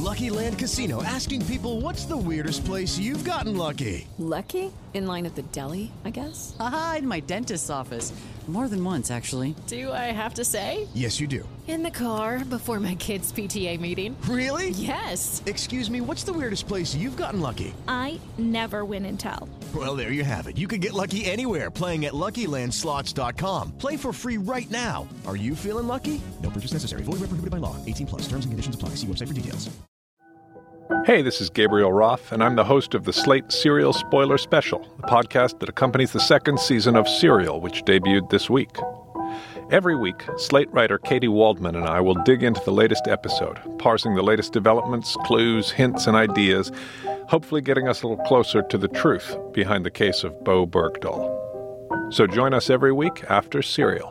Lucky Land Casino, asking people, what's the weirdest place you've gotten lucky? Lucky? In line at the deli, I guess? Aha, in my dentist's office. More than once, actually. Do I have to say? Yes, you do. In the car before my kids' PTA meeting. Really? Yes. Excuse me, what's the weirdest place you've gotten lucky? I never win and tell. Well, there you have it. You can get lucky anywhere, playing at LuckyLandSlots.com. Play for free right now. Are you feeling lucky? No purchase necessary. Void where prohibited by law. 18+. Terms and conditions apply. See website for details. Hey, this is Gabriel Roth, and I'm the host of the Slate Serial Spoiler Special, the podcast that accompanies the second season of Serial, which debuted this week. Every week, Slate writer Katie Waldman and I will dig into the latest episode, parsing the latest developments, clues, hints, and ideas, hopefully getting us a little closer to the truth behind the case of Bo Bergdahl. So join us every week after Serial.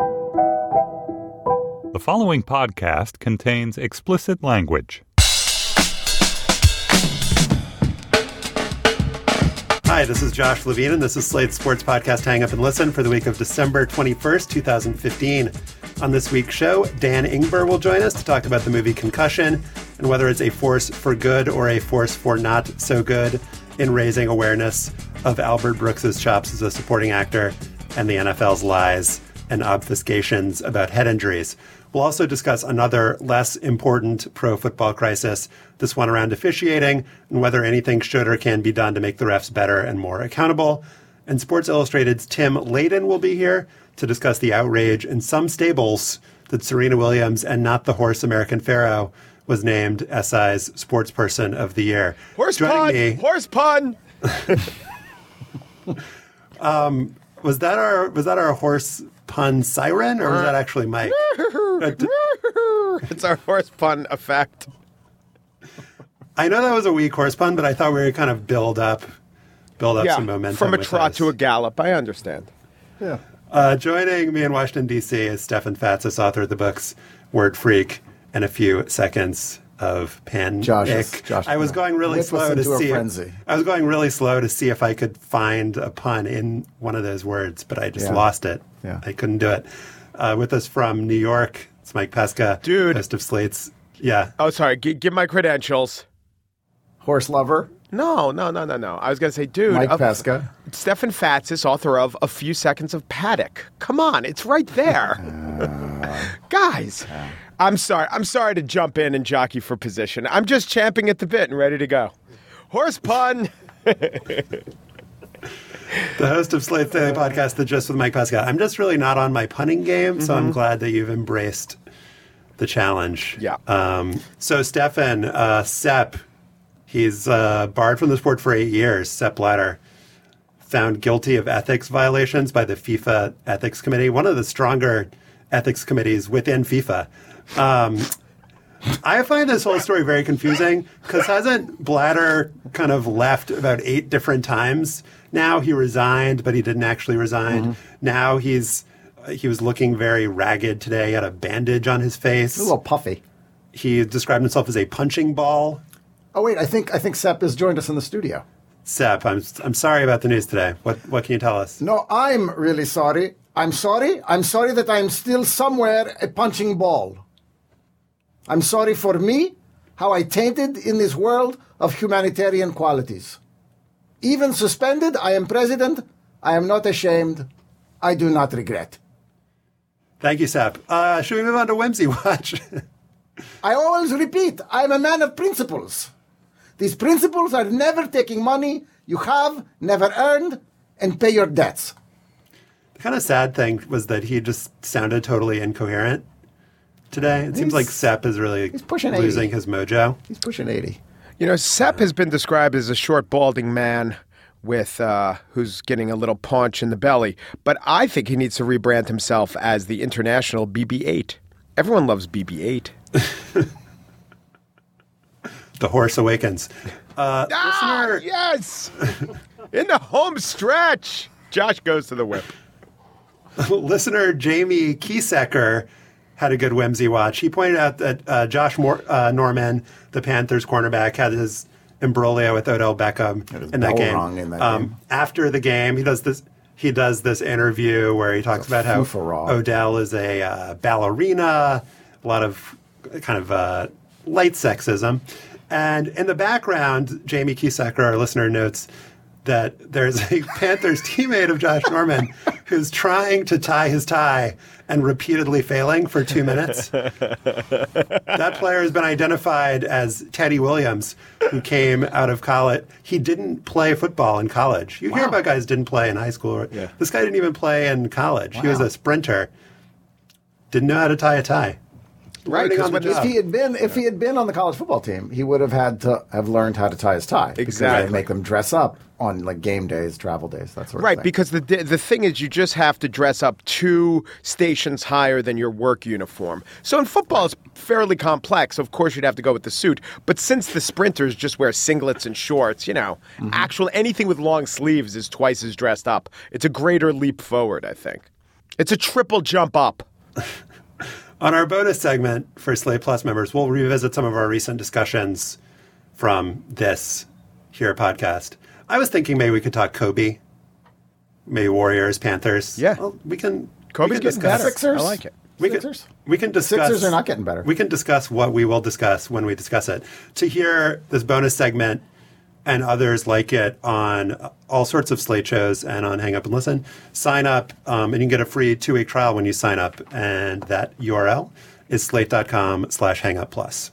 The following podcast contains explicit language. Hi, this is Josh Levine, and this is Slate's sports podcast Hang Up and Listen for the week of December 21st, 2015. On this week's show, Dan Ingber will join us to talk about the movie Concussion and whether it's a force for good or a force for not so good in raising awareness of Albert Brooks's chops as a supporting actor and the NFL's lies and obfuscations about head injuries. We'll also discuss another less important pro football crisis, this one around officiating, and whether anything should or can be done to make the refs better and more accountable. And Sports Illustrated's Tim Layden will be here to discuss the outrage in some stables that Serena Williams and not the horse American Pharoah was named SI's Sports Person of the Year. Horse pun! Horse pun! Was that our horse pun siren, or was that actually Mike? It's our horse pun effect. I know that was a weak horse pun, but I thought we would kind of build up some momentum. From a trot to a gallop. I understand. Yeah. Joining me in Washington, D.C. is Stefan Fatsis, author of the books Word Freak and A Few Seconds of Panic. Josh, I was going really slow to see. I was going really slow to see if I could find a pun in one of those words, but I just lost it. Yeah. I couldn't do it. With us from New York, it's Mike Pesca, dude, host of Slate's. Yeah. Oh, sorry. Give my credentials. Horse lover. No. I was going to say, dude. Mike Pesca. Stefan Fatsis, author of A Few Seconds of Paddock. Come on, it's right there. Guys, I'm sorry to jump in and jockey for position. I'm just champing at the bit and ready to go. Horse pun. The host of Slate's Daily Podcast, The Gist with Mike Pesca. I'm just really not on my punning game, so I'm glad that you've embraced the challenge. Yeah. So, Stefan, Sepp, he's barred from the sport for 8 years. Sepp Blatter, found guilty of ethics violations by the FIFA Ethics Committee, one of the stronger ethics committees within FIFA. I find this whole story very confusing because hasn't Blatter kind of left about 8 different times? Now he resigned, but he didn't actually resign. Now he was looking very ragged today. He had a bandage on his face. A little puffy. He described himself as a punching ball. Oh wait, I think Sepp has joined us in the studio. Sepp, I'm sorry about the news today. What can you tell us? No, I'm really sorry. I'm sorry that I'm still somewhere a punching ball. I'm sorry for me, how I tainted in this world of humanitarian qualities. Even suspended, I am president. I am not ashamed. I do not regret. Thank you, Sepp. Should we move on to Whimsy Watch? I always repeat, I am a man of principles. These principles are never taking money you have, never earned, and pay your debts. The kind of sad thing was that he just sounded totally incoherent today. It seems like Sepp is really losing his mojo. He's pushing 80. You know, Sepp has been described as a short, balding man with who's getting a little paunch in the belly. But I think he needs to rebrand himself as the international BB-8. Everyone loves BB-8. The horse awakens. Listener, yes! In the home stretch. Josh goes to the whip. Listener Jamie Kiesecker had a good Whimsy Watch. He pointed out that Josh Norman, the Panthers cornerback, had his imbroglio with Odell Beckham in that game. After the game, he does this interview where he talks about how Odell is a ballerina, a lot of kind of light sexism. And in the background, Jamie Kiesecker, our listener, notes that there's a Panthers teammate of Josh Norman who's trying to tie his tie and repeatedly failing for 2 minutes. That player has been identified as Teddy Williams, who came out of college. He didn't play football in college. You hear about guys didn't play in high school. Yeah. This guy didn't even play in college. Wow. He was a sprinter. Didn't know how to tie a tie. Right, because if he had been on the college football team, he would have had to have learned how to tie his tie. Exactly, because they make them dress up on like game days, travel days, that sort of thing. Right, because the thing is, you just have to dress up 2 stations higher than your work uniform. So in football, it's fairly complex. Of course, you'd have to go with the suit. But since the sprinters just wear singlets and shorts, actual anything with long sleeves is twice as dressed up. It's a greater leap forward, I think. It's a triple jump up. On our bonus segment for Slate Plus members, we'll revisit some of our recent discussions from this here podcast. I was thinking maybe we could talk Kobe, maybe Warriors, Panthers. Yeah. Well, we can Kobe's getting better. Sixers? I like it. Sixers? We can discuss. Sixers are not getting better. We can discuss what we will discuss when we discuss it. To hear this bonus segment and others like it on all sorts of Slate shows and on Hang Up and Listen, sign up, and you can get a free 2-week trial when you sign up. And that URL is slate.com/hangupplus.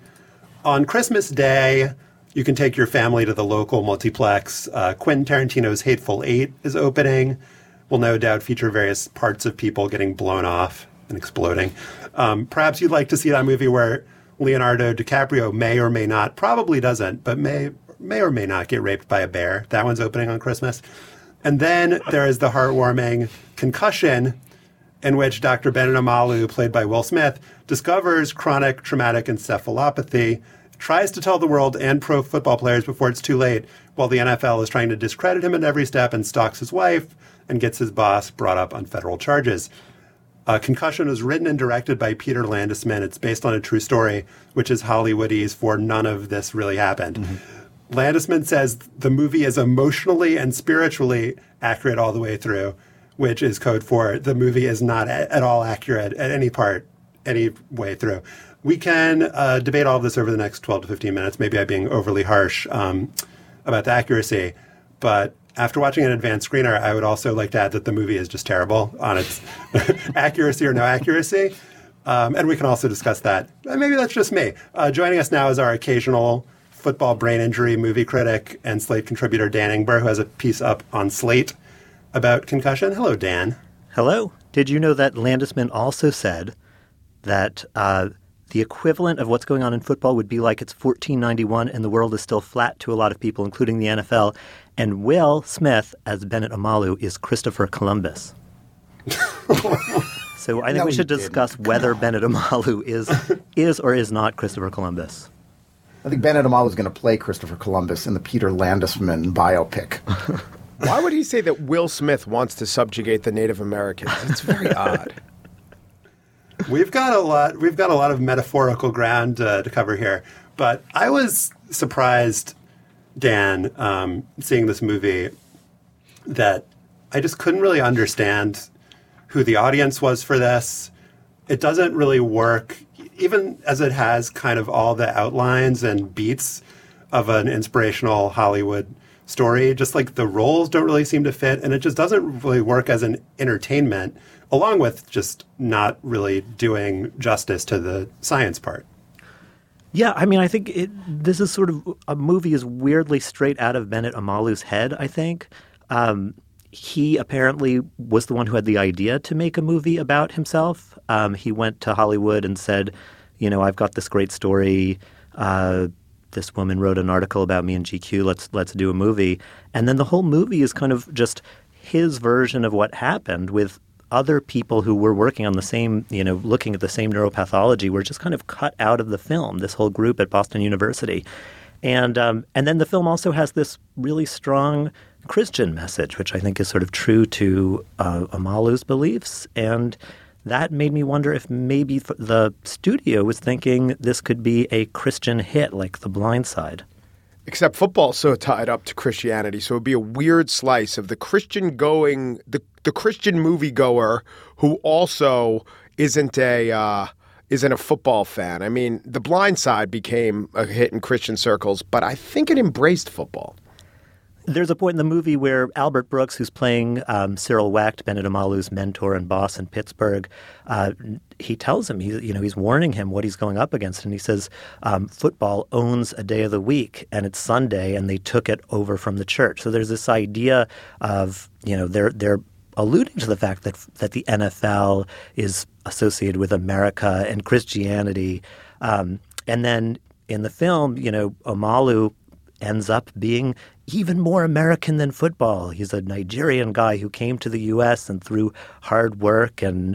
On Christmas Day, you can take your family to the local multiplex. Quentin Tarantino's Hateful Eight is opening. Will no doubt feature various parts of people getting blown off and exploding. Perhaps you'd like to see that movie where Leonardo DiCaprio may or may not, probably doesn't, but may or may not get raped by a bear. That one's opening on Christmas. And then there is the heartwarming Concussion, in which Dr. Bennet Omalu, played by Will Smith, discovers chronic traumatic encephalopathy, tries to tell the world and pro football players before it's too late, while the NFL is trying to discredit him at every step, and stalks his wife and gets his boss brought up on federal charges. Concussion was written and directed by Peter Landesman. It's based on a true story, which is Hollywoodese, for none of this really happened. Mm-hmm. Landesman says the movie is emotionally and spiritually accurate all the way through, which is code for the movie is not at all accurate at any part, any way through. We can debate all of this over the next 12 to 15 minutes. Maybe I'm being overly harsh about the accuracy. But after watching an advanced screener, I would also like to add that the movie is just terrible on its accuracy or no accuracy. And we can also discuss that. Maybe that's just me. Joining us now is our occasional football brain injury movie critic and Slate contributor Dan Ingber, who has a piece up on Slate about Concussion. Hello, Dan. Hello. Did you know that Landesman also said that the equivalent of what's going on in football would be like it's 1491 and the world is still flat to a lot of people, including the NFL, and Will Smith, as Bennet Omalu, is Christopher Columbus. So I think we should discuss whether Bennet Omalu is or is not Christopher Columbus. I think Bennet Omalu is going to play Christopher Columbus in the Peter Landesman biopic. Why would he say that Will Smith wants to subjugate the Native Americans? It's very odd. We've got a lot of metaphorical ground to cover here. But I was surprised, Dan, seeing this movie, that I just couldn't really understand who the audience was for this. It doesn't really work, even as it has kind of all the outlines and beats of an inspirational Hollywood story. Just like the roles don't really seem to fit, and it just doesn't really work as an entertainment, along with just not really doing justice to the science part. Yeah, I mean, I think this is sort of a movie is weirdly straight out of Bennet Omalu's head, I think. He apparently was the one who had the idea to make a movie about himself. He went to Hollywood and said, I've got this great story. This woman wrote an article about me in GQ. Let's do a movie. And then the whole movie is kind of just his version of what happened, with other people who were working on the same, looking at the same neuropathology were just kind of cut out of the film, this whole group at Boston University. And then the film also has this really strong Christian message, which I think is sort of true to Omalu's beliefs. And that made me wonder if maybe the studio was thinking this could be a Christian hit like The Blind Side. Except football's so tied up to Christianity, so it would be a weird slice of the Christian Christian moviegoer who also isn't a isn't a football fan. I mean, The Blind Side became a hit in Christian circles, but I think it embraced football. There's a point in the movie where Albert Brooks, who's playing Cyril Wecht, Bennet Omalu's mentor and boss in Pittsburgh, he tells him, he's warning him what he's going up against. And he says, football owns a day of the week, and it's Sunday, and they took it over from the church. So there's this idea of, they're alluding to the fact that the NFL is associated with America and Christianity. And then in the film, Omalu ends up being even more American than football. He's a Nigerian guy who came to the U.S. and through hard work and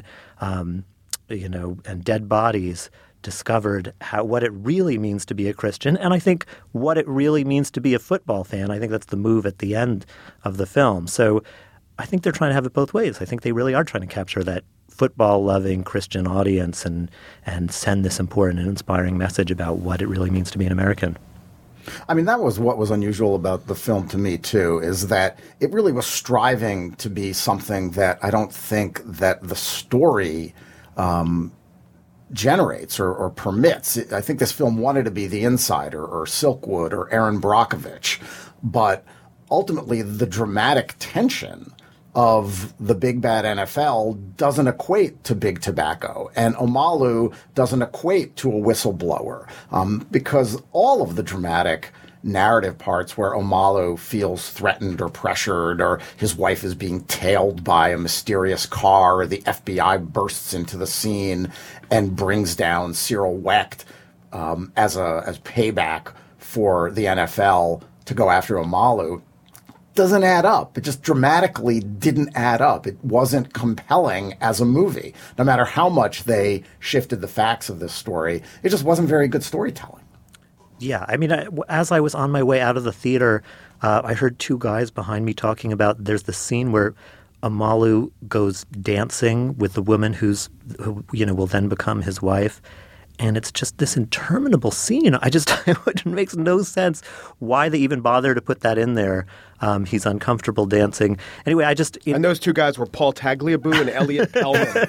dead bodies discovered what it really means to be a Christian. And I think what it really means to be a football fan. I think that's the move at the end of the film. So I think they're trying to have it both ways. I think they really are trying to capture that football-loving Christian audience and send this important and inspiring message about what it really means to be an American. I mean, that was what was unusual about the film to me, too, is that it really was striving to be something that I don't think that the story generates or permits. I think this film wanted to be The Insider or Silkwood or Aaron Brockovich, but ultimately the dramatic tension of the big bad NFL doesn't equate to big tobacco, and Omalu doesn't equate to a whistleblower, because all of the dramatic narrative parts where Omalu feels threatened or pressured, or his wife is being tailed by a mysterious car, or the FBI bursts into the scene and brings down Cyril Wecht as payback for the NFL to go after Omalu, doesn't add up. It just dramatically didn't add up. It wasn't compelling as a movie. No matter how much they shifted the facts of this story, it just wasn't very good storytelling. Yeah, I mean, as I was on my way out of the theater, I heard two guys behind me talking about there's the scene where Omalu goes dancing with the woman who will then become his wife. And it's just this interminable scene. It makes no sense why they even bother to put that in there. He's uncomfortable dancing. Anyway, and those two guys were Paul Tagliabue and Elliot Pellman.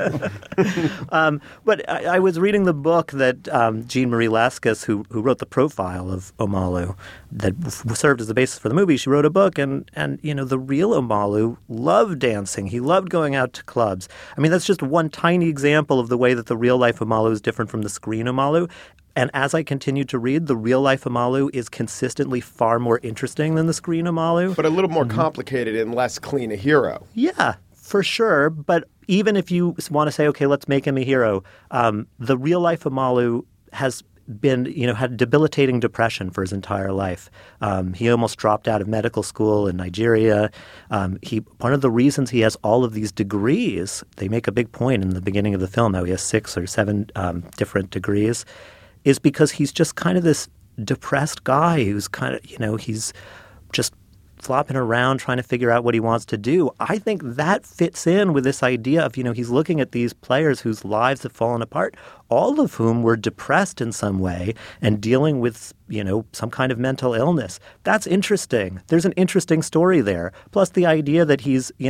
But I was reading the book that Jean Marie Laskus, who wrote the profile of Omalu, that served as the basis for the movie. She wrote a book, and the real Omalu loved dancing. He loved going out to clubs. I mean, that's just one tiny example of the way that the real life Omalu is different from the screen Omalu. And as I continued to read, the real-life Omalu is consistently far more interesting than the screen Omalu. But a little more complicated and less clean a hero. Yeah, for sure. But even if you want to say, okay, let's make him a hero, the real-life Omalu has been, had debilitating depression for his entire life. He almost dropped out of medical school in Nigeria. One of the reasons he has all of these degrees, they make a big point in the beginning of the film, how he has 6 or 7 different degrees, is because he's just kind of this depressed guy who's kind of, he's just flopping around trying to figure out what he wants to do. I think that fits in with this idea of, he's looking at these players whose lives have fallen apart, all of whom were depressed in some way and dealing with, some kind of mental illness. That's interesting. There's an interesting story there. Plus the idea that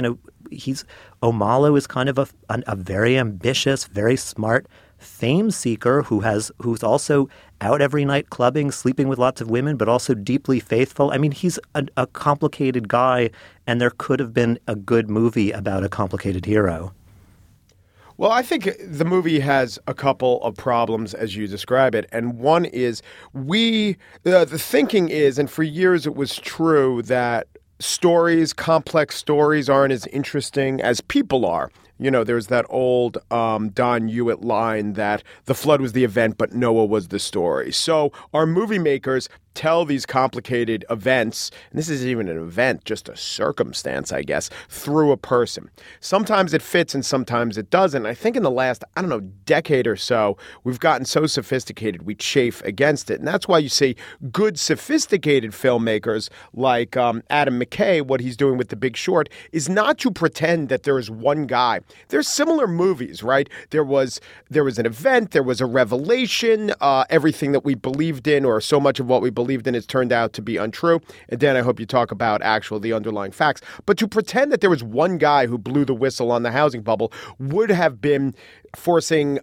Omalu is kind of a very ambitious, very smart fame seeker who's also out every night clubbing, sleeping with lots of women, but also deeply faithful. I mean, he's a complicated guy, and there could have been a good movie about a complicated hero. Well, I think the movie has a couple of problems as you describe it. And one is the thinking is, and for years it was true, that complex stories aren't as interesting as people are. There's that old Don Hewitt line that the flood was the event, but Noah was the story. So our movie makers tell these complicated events, and this isn't even an event, just a circumstance, I guess, through a person. Sometimes it fits and sometimes it doesn't. I think in the last, decade or so, we've gotten so sophisticated we chafe against it. And that's why you see good, sophisticated filmmakers like Adam McKay, what he's doing with The Big Short, is not to pretend that there is one guy there's similar movies, right? There was an event, there was a revelation, everything that we believed in, or so much of what we believed in, has turned out to be untrue. And Dan, I hope you talk about the underlying facts. But to pretend that there was one guy who blew the whistle on the housing bubble would have been forcing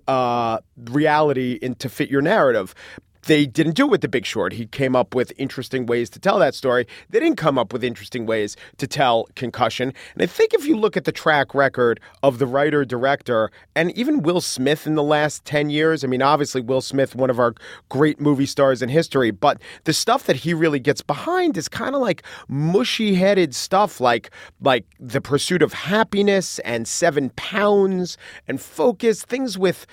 reality to fit your narrative. They didn't do it with The Big Short. He came up with interesting ways to tell that story. They didn't come up with interesting ways to tell Concussion. And I think if you look at the track record of the writer-director and even Will Smith in the last 10 years, I mean, obviously Will Smith, one of our great movie stars in history, but the stuff that he really gets behind is kind of like mushy-headed stuff like The Pursuit of Happiness and 7 Pounds and Focus, things with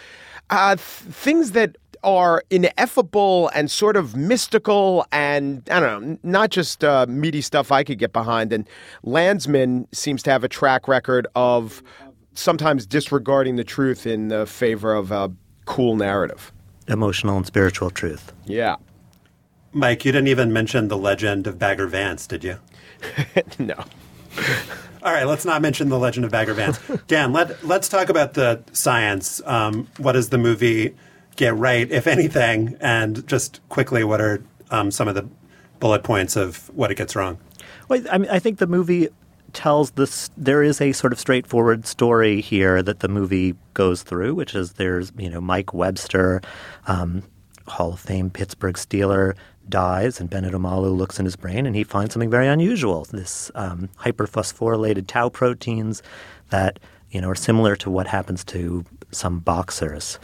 things that are ineffable and sort of mystical and, I don't know, not just meaty stuff I could get behind. And Landsman seems to have a track record of sometimes disregarding the truth in the favor of a cool narrative. Emotional and spiritual truth. Yeah. Mike, you didn't even mention The Legend of Bagger Vance, did you? No. All right, let's not mention The Legend of Bagger Vance. Dan, let's talk about the science. What does the movie get right, if anything? And just quickly, what are some of the bullet points of what it gets wrong? Well, I mean, I think the movie tells this. There is a sort of straightforward story here that the movie goes through, which is there's Mike Webster, Hall of Fame Pittsburgh Steeler, dies, and Bennett Omalu looks in his brain and he finds something very unusual. This hyperphosphorylated tau proteins that are similar to what happens to some boxers.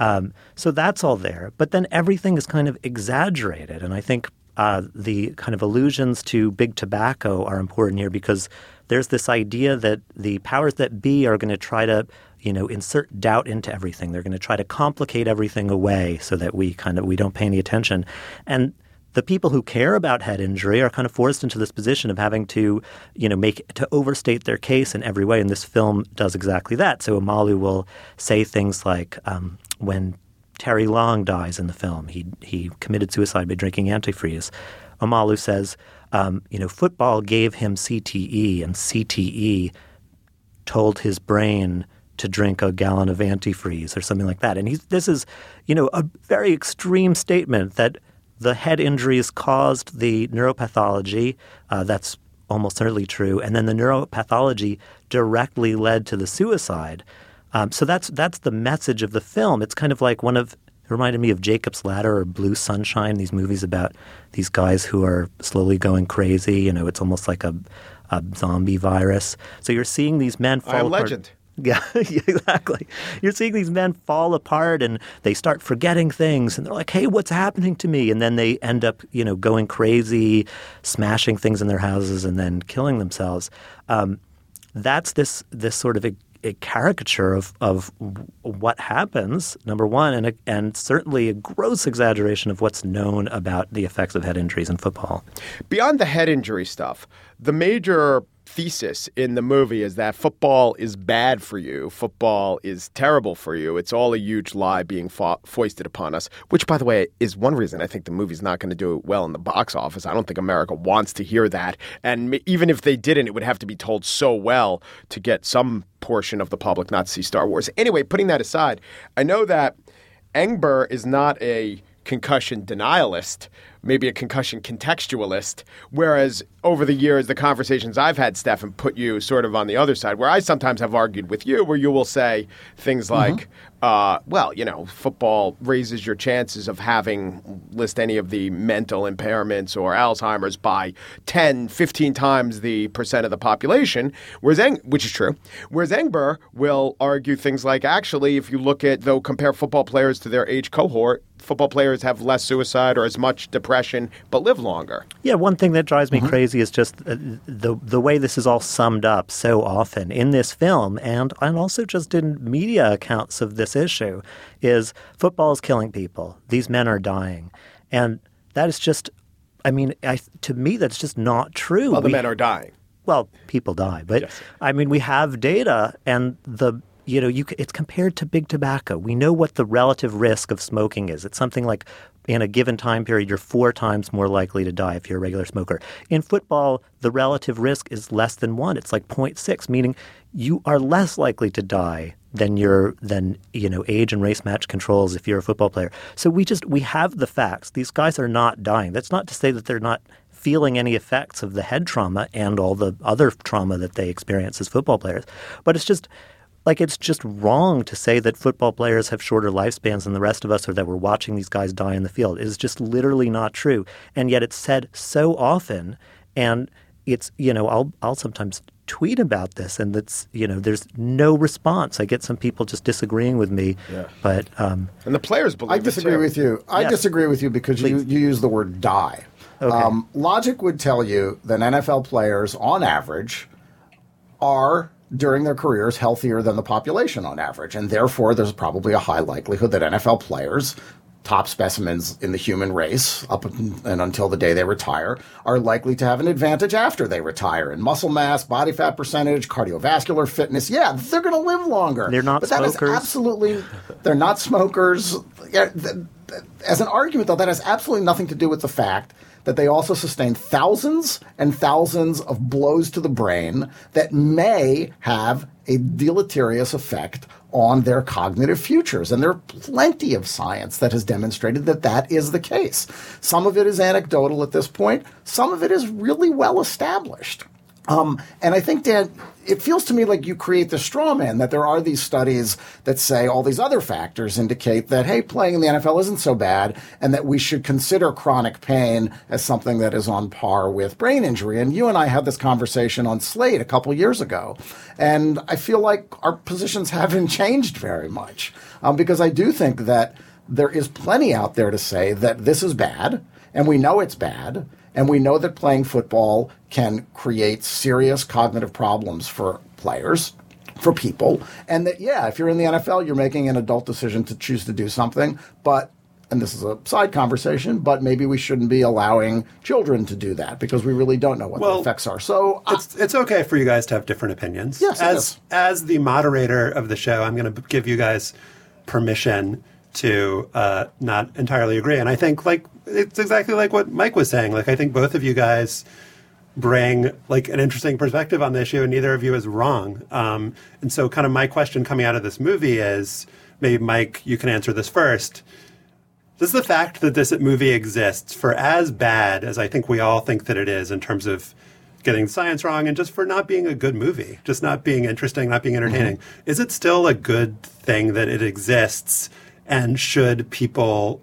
So that's all there. But then everything is kind of exaggerated. And I think the kind of allusions to big tobacco are important here because there's this idea that the powers that be are going to try to insert doubt into everything. They're going to try to complicate everything away so that we don't pay any attention. And the people who care about head injury are kind of forced into this position of having to, to overstate their case in every way. And this film does exactly that. So Omalu will say things like, when Terry Long dies in the film, he committed suicide by drinking antifreeze. Omalu says, football gave him CTE, and CTE told his brain to drink a gallon of antifreeze or something like that. And this is, a very extreme statement that the head injuries caused the neuropathology. That's almost certainly true. And then the neuropathology directly led to the suicide. So that's the message of the film. It's kind of like it reminded me of Jacob's Ladder or Blue Sunshine, these movies about these guys who are slowly going crazy. It's almost like a zombie virus. So you're seeing these men fall apart. I Am Legend. Yeah, exactly. You're seeing these men fall apart and they start forgetting things and they're like, hey, what's happening to me? And then they end up, going crazy, smashing things in their houses and then killing themselves. That's this sort of a caricature of what happens, number one, and certainly a gross exaggeration of what's known about the effects of head injuries in football. Beyond the head injury stuff, the major thesis in the movie is that football is bad for you. Football is terrible for you. It's all a huge lie being foisted upon us, which, by the way, is one reason I think the movie's not going to do well in the box office. I don't think America wants to hear that. And even if they didn't, it would have to be told so well to get some portion of the public not to see Star Wars. Anyway, putting that aside, I know that Engber is not a concussion denialist, maybe a concussion contextualist, whereas over the years, the conversations I've had, Stefan, put you sort of on the other side, where I sometimes have argued with you, where you will say things like, football raises your chances of list any of the mental impairments or Alzheimer's by 10, 15 times the percent of the population, which is true. Whereas Engber will argue things like, actually, if you compare football players to their age cohort, football players have less suicide or as much depression, but live longer. Yeah, one thing that drives me crazy is just the way this is all summed up so often in this film and also just in media accounts of this issue is football is killing people. These men are dying. And that is just, to me, that's just not true. Well, the men are dying. Well, people die. But, yes. We have data and the it's compared to big tobacco. We know what the relative risk of smoking is. It's something like in a given time period, you're 4 times more likely to die if you're a regular smoker. In football, the relative risk is less than 1. It's like 0.6, meaning you are less likely to die than age and race match controls if you're a football player. So we have the facts. These guys are not dying. That's not to say that they're not feeling any effects of the head trauma and all the other trauma that they experience as football players. But it's just wrong to say that football players have shorter lifespans than the rest of us or that we're watching these guys die in the field. It is just literally not true. And yet it's said so often. And it's, I'll sometimes tweet about this and there's no response. I get some people just disagreeing with me. Yeah. But and the players believe I disagree with you. I disagree with you because you use the word die. Okay. Logic would tell you that NFL players, on average, are during their careers healthier than the population on average. And therefore, there's probably a high likelihood that NFL players, top specimens in the human race up and until the day they retire, are likely to have an advantage after they retire in muscle mass, body fat percentage, cardiovascular fitness. Yeah, they're going to live longer. They're not smokers. That is absolutely, they're not smokers. As an argument, though, that has absolutely nothing to do with the fact that they also sustain thousands and thousands of blows to the brain that may have a deleterious effect on their cognitive futures. And there are plenty of science that has demonstrated that that is the case. Some of it is anecdotal at this point. Some of it is really well established. And I think, Dan, it feels to me like you create the straw man, that there are these studies that say all these other factors indicate that, hey, playing in the NFL isn't so bad, and that we should consider chronic pain as something that is on par with brain injury. And you and I had this conversation on Slate a couple years ago, and I feel like our positions haven't changed very much, because I do think that there is plenty out there to say that this is bad, and we know it's bad. And we know that playing football can create serious cognitive problems for players, for people. And that, if you're in the NFL, you're making an adult decision to choose to do something. But, and this is a side conversation, but maybe we shouldn't be allowing children to do that because we really don't know what the effects are. So it's okay for you guys to have different opinions. Yes, as the moderator of the show, I'm going to give you guys permission to not entirely agree. And I think it's exactly like what Mike was saying. I think both of you guys bring an interesting perspective on the issue, and neither of you is wrong. And so kind of my question coming out of this movie is, maybe Mike, you can answer this first. Does the fact that this movie exists, for as bad as I think we all think that it is in terms of getting science wrong and just for not being a good movie, just not being interesting, not being entertaining, is it still a good thing that it exists? And should people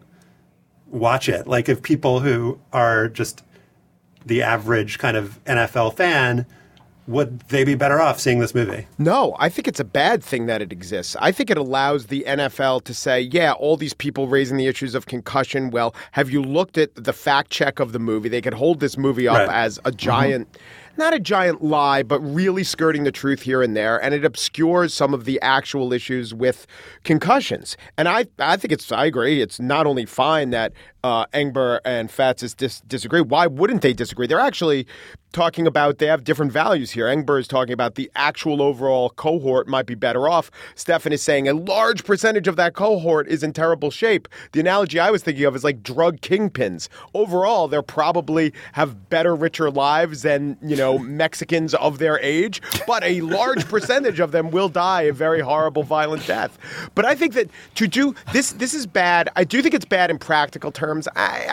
watch it? If people who are just the average kind of NFL fan, would they be better off seeing this movie? No, I think it's a bad thing that it exists. I think it allows the NFL to say, all these people raising the issues of concussion. Well, have you looked at the fact check of the movie? They could hold this movie up as a giant... Not a giant lie, but really skirting the truth here and there, and it obscures some of the actual issues with concussions. And I think I agree. It's not only fine that Engber and Fatsis disagree. Why wouldn't they disagree? They're actually talking about they have different values here. Engber is talking about the actual overall cohort might be better off. Stefan is saying a large percentage of that cohort is in terrible shape. The analogy I was thinking of is like drug kingpins. Overall, they're probably have better, richer lives than, Mexicans of their age, but a large percentage of them will die a very horrible, violent death. But I think that to do this is bad. I do think it's bad in practical terms.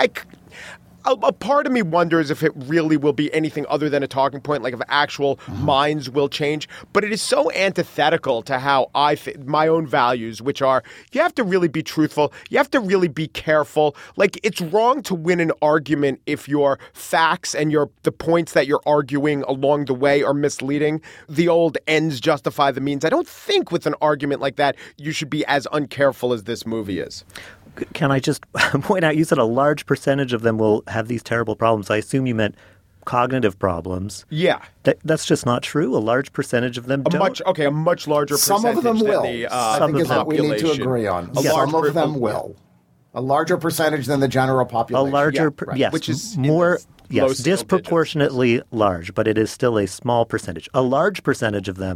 A part of me wonders if it really will be anything other than a talking point, like if actual minds will change. But it is so antithetical to how my own values, which are you have to really be truthful. You have to really be careful. It's wrong to win an argument if your facts and the points that you're arguing along the way are misleading. The old ends justify the means. I don't think with an argument like that you should be as uncareful as this movie is. Can I just point out, you said a large percentage of them will have these terrible problems. I assume you meant cognitive problems. Yeah. That's just not true. A large percentage of them don't. A much larger percentage. Some of them will. I think is what we need to agree on. Some of them will. A larger percentage than the general population. A larger, yes. Which is more, disproportionately large, but it is still a small percentage. A large percentage of them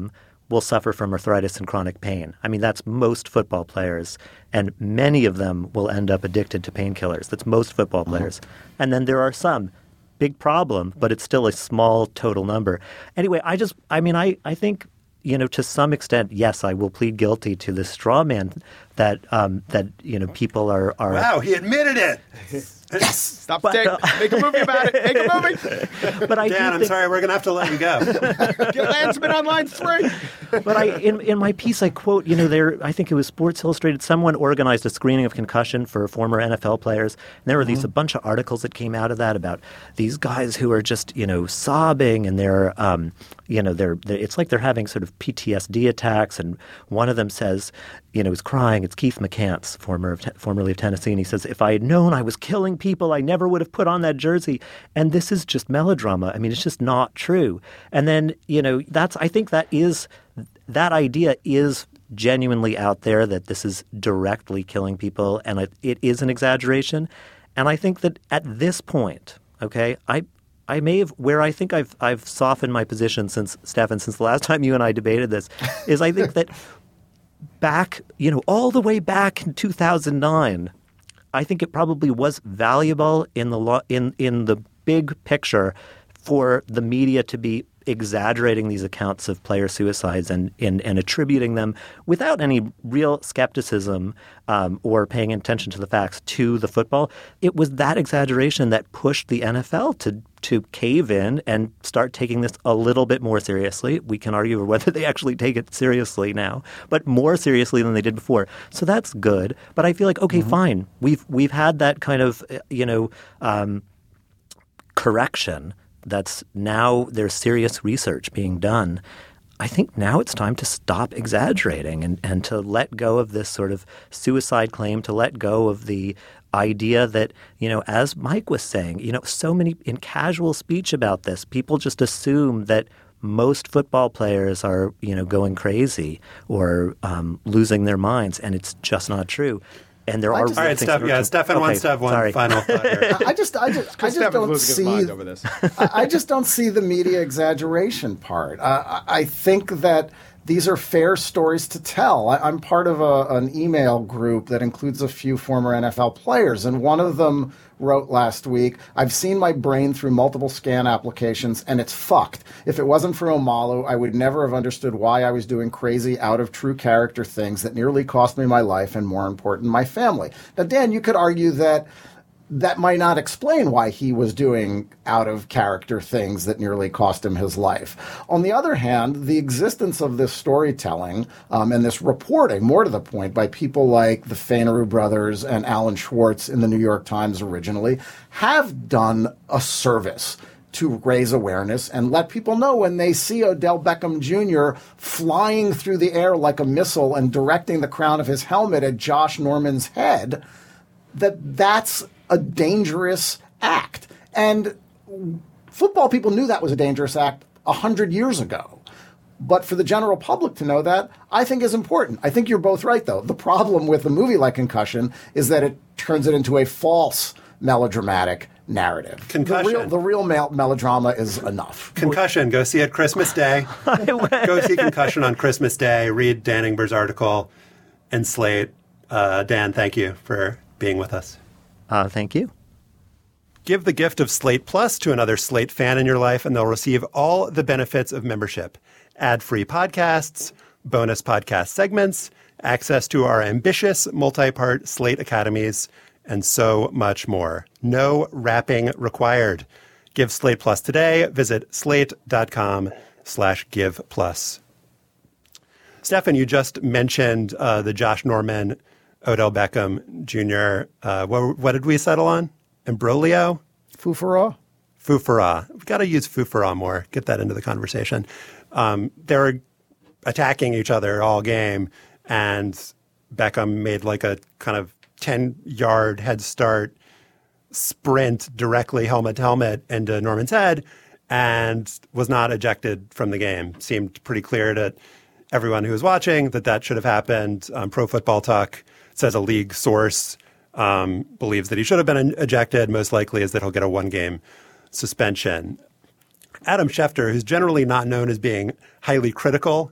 will suffer from arthritis and chronic pain. I mean, that's most football players, and many of them will end up addicted to painkillers. That's most football players. And then there are some. Big problem, but it's still a small total number. Anyway, I think, to some extent, yes, I will plead guilty to this straw man that people are. Wow, he admitted it. Stop saying, make a movie about it. Make a movie. But Dan, I'm sorry, we're going to have to let you go. Get Landsman on line 3. But in my piece, I quote, I think it was Sports Illustrated, someone organized a screening of concussion for former NFL players. And there were a bunch of articles that came out of that about these guys who are just, sobbing, and they're it's like they're having sort of PTSD attacks. And one of them says, he's crying. It's Keith McCants, formerly of Tennessee. And he says, if I had known I was killing people, I never would have put on that jersey. And this is just melodrama. I mean, it's just not true. And then, I think that idea is genuinely out there, that this is directly killing people. And it is an exaggeration. And I think that at this point, okay, I may have, where I think I've softened my position since the last time you and I debated this, is I think that back, all the way back in 2009, I think it probably was valuable in the big picture for the media to be exaggerating these accounts of player suicides and attributing them without any real skepticism or paying attention to the facts to the football. It was that exaggeration that pushed the NFL to cave in and start taking this a little bit more seriously. We can argue over whether they actually take it seriously now, but more seriously than they did before. So that's good. But I feel like, okay, fine. We've had that kind of correction. That's now there's serious research being done. I think now it's time to stop exaggerating and to let go of this sort of suicide claim, to let go of the idea that, as Mike was saying, so many in casual speech about this, people just assume that most football players are, going crazy or losing their minds, and it's just not true. And there are all right, Stefan wants to have one final thought here. I just don't see over this. I just don't see the media exaggeration part. I think that these are fair stories to tell. I'm part of an email group that includes a few former NFL players, and one of them wrote last week, I've seen my brain through multiple scan applications, and it's fucked. If it wasn't for Omalu, I would never have understood why I was doing crazy, out of true character things that nearly cost me my life and, more important, my family. Now, Dan, you could argue that might not explain why he was doing out-of-character things that nearly cost him his life. On the other hand, the existence of this storytelling and this reporting, more to the point, by people like the Fainaru brothers and Alan Schwartz in the New York Times originally, have done a service to raise awareness and let people know when they see Odell Beckham Jr. flying through the air like a missile and directing the crown of his helmet at Josh Norman's head, that's a dangerous act. And football people knew that was a dangerous act 100 years ago. But for the general public to know that, I think is important. I think you're both right, though. The problem with a movie like Concussion is that it turns it into a false melodramatic narrative. Concussion. The real melodrama is enough. Concussion. Go see it Christmas Day. Go see Concussion on Christmas Day. Read Dan Ingber's article in Slate. Dan, thank you for being with us. Thank you. Give the gift of Slate Plus to another Slate fan in your life, and they'll receive all the benefits of membership. Ad-free podcasts, bonus podcast segments, access to our ambitious multi-part Slate Academies, and so much more. No wrapping required. Give Slate Plus today. Visit slate.com/give plus. Stefan, you just mentioned the Josh Norman, Odell Beckham Jr. What did we settle on? Imbroglio? Fufara? Fufara. We've got to use Fufara more. Get that into the conversation. They're attacking each other all game, and Beckham made like a kind of 10-yard head start sprint directly helmet to helmet into Norman's head and was not ejected from the game. Seemed pretty clear to everyone who was watching that should have happened. Pro Football Talk says a league source believes that he should have been ejected. Most likely is that he'll get a one-game suspension. Adam Schefter, who's generally not known as being highly critical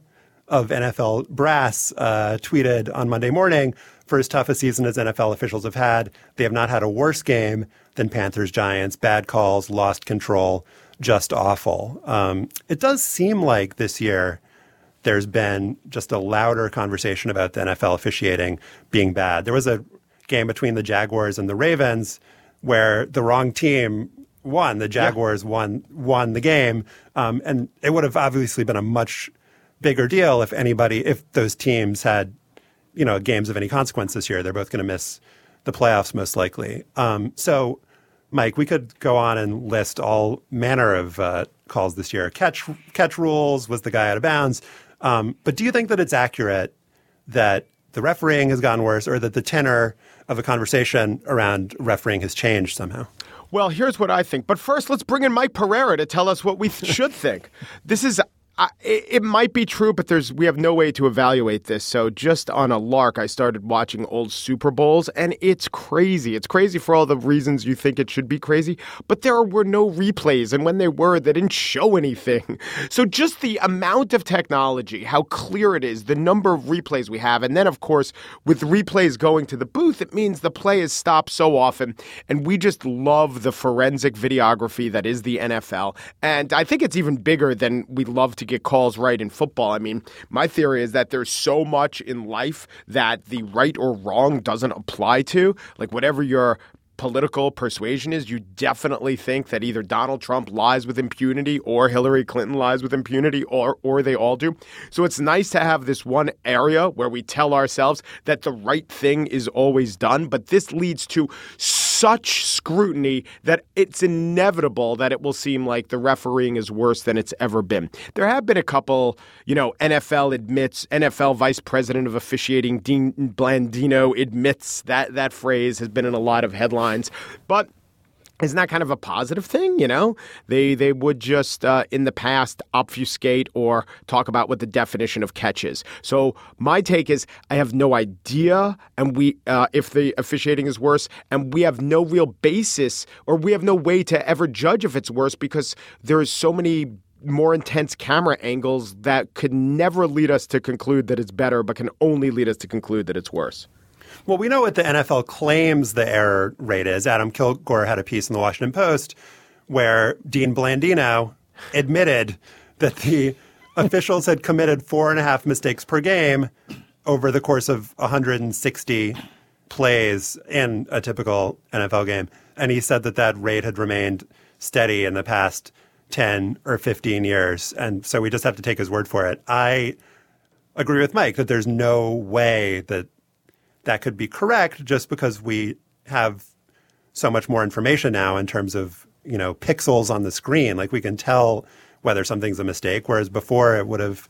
of NFL brass tweeted on Monday morning, for as tough a season as NFL officials have had, they have not had a worse game than Panthers-Giants. Bad calls, lost control, just awful. It does seem like this year there's been just a louder conversation about the NFL officiating being bad. There was a game between the Jaguars and the Ravens where the wrong team won. The Jaguars won the game. And it would have obviously been a much bigger deal if those teams had, games of any consequence this year. They're both going to miss the playoffs most likely. So, Mike, we could go on and list all manner of calls this year. Catch rules, was the guy out of bounds? But do you think that it's accurate that the refereeing has gotten worse, or that the tenor of a conversation around refereeing has changed somehow? Well, here's what I think. But first, let's bring in Mike Pereira to tell us what we should think. This is it might be true, but we have no way to evaluate this. So just on a lark, I started watching old Super Bowls, and it's crazy. It's crazy for all the reasons you think it should be crazy, but there were no replays, and when they didn't show anything. So just the amount of technology, how clear it is, the number of replays we have, and then, of course, with replays going to the booth, it means the play is stopped so often, and we just love the forensic videography that is the NFL, and I think it's even bigger than we love to get calls right in football. I mean, my theory is that there's so much in life that the right or wrong doesn't apply to. Like whatever your political persuasion is, you definitely think that either Donald Trump lies with impunity or Hillary Clinton lies with impunity or they all do. So it's nice to have this one area where we tell ourselves that the right thing is always done. But this leads to such scrutiny that it's inevitable that it will seem like the refereeing is worse than it's ever been. There have been a couple, NFL Vice President of Officiating Dean Blandino admits that phrase has been in a lot of headlines. But isn't that kind of a positive thing? They would just in the past obfuscate or talk about what the definition of catch is. So my take is I have no idea, and if the officiating is worse, and we have no real basis, or we have no way to ever judge if it's worse because there is so many more intense camera angles that could never lead us to conclude that it's better, but can only lead us to conclude that it's worse. Well, we know what the NFL claims the error rate is. Adam Kilgore had a piece in the Washington Post where Dean Blandino admitted that the officials had committed 4.5 mistakes per game over the course of 160 plays in a typical NFL game. And he said that rate had remained steady in the past 10 or 15 years. And so we just have to take his word for it. I agree with Mike that there's no way that could be correct just because we have so much more information now in terms of, pixels on the screen. Like we can tell whether something's a mistake, whereas before it would have,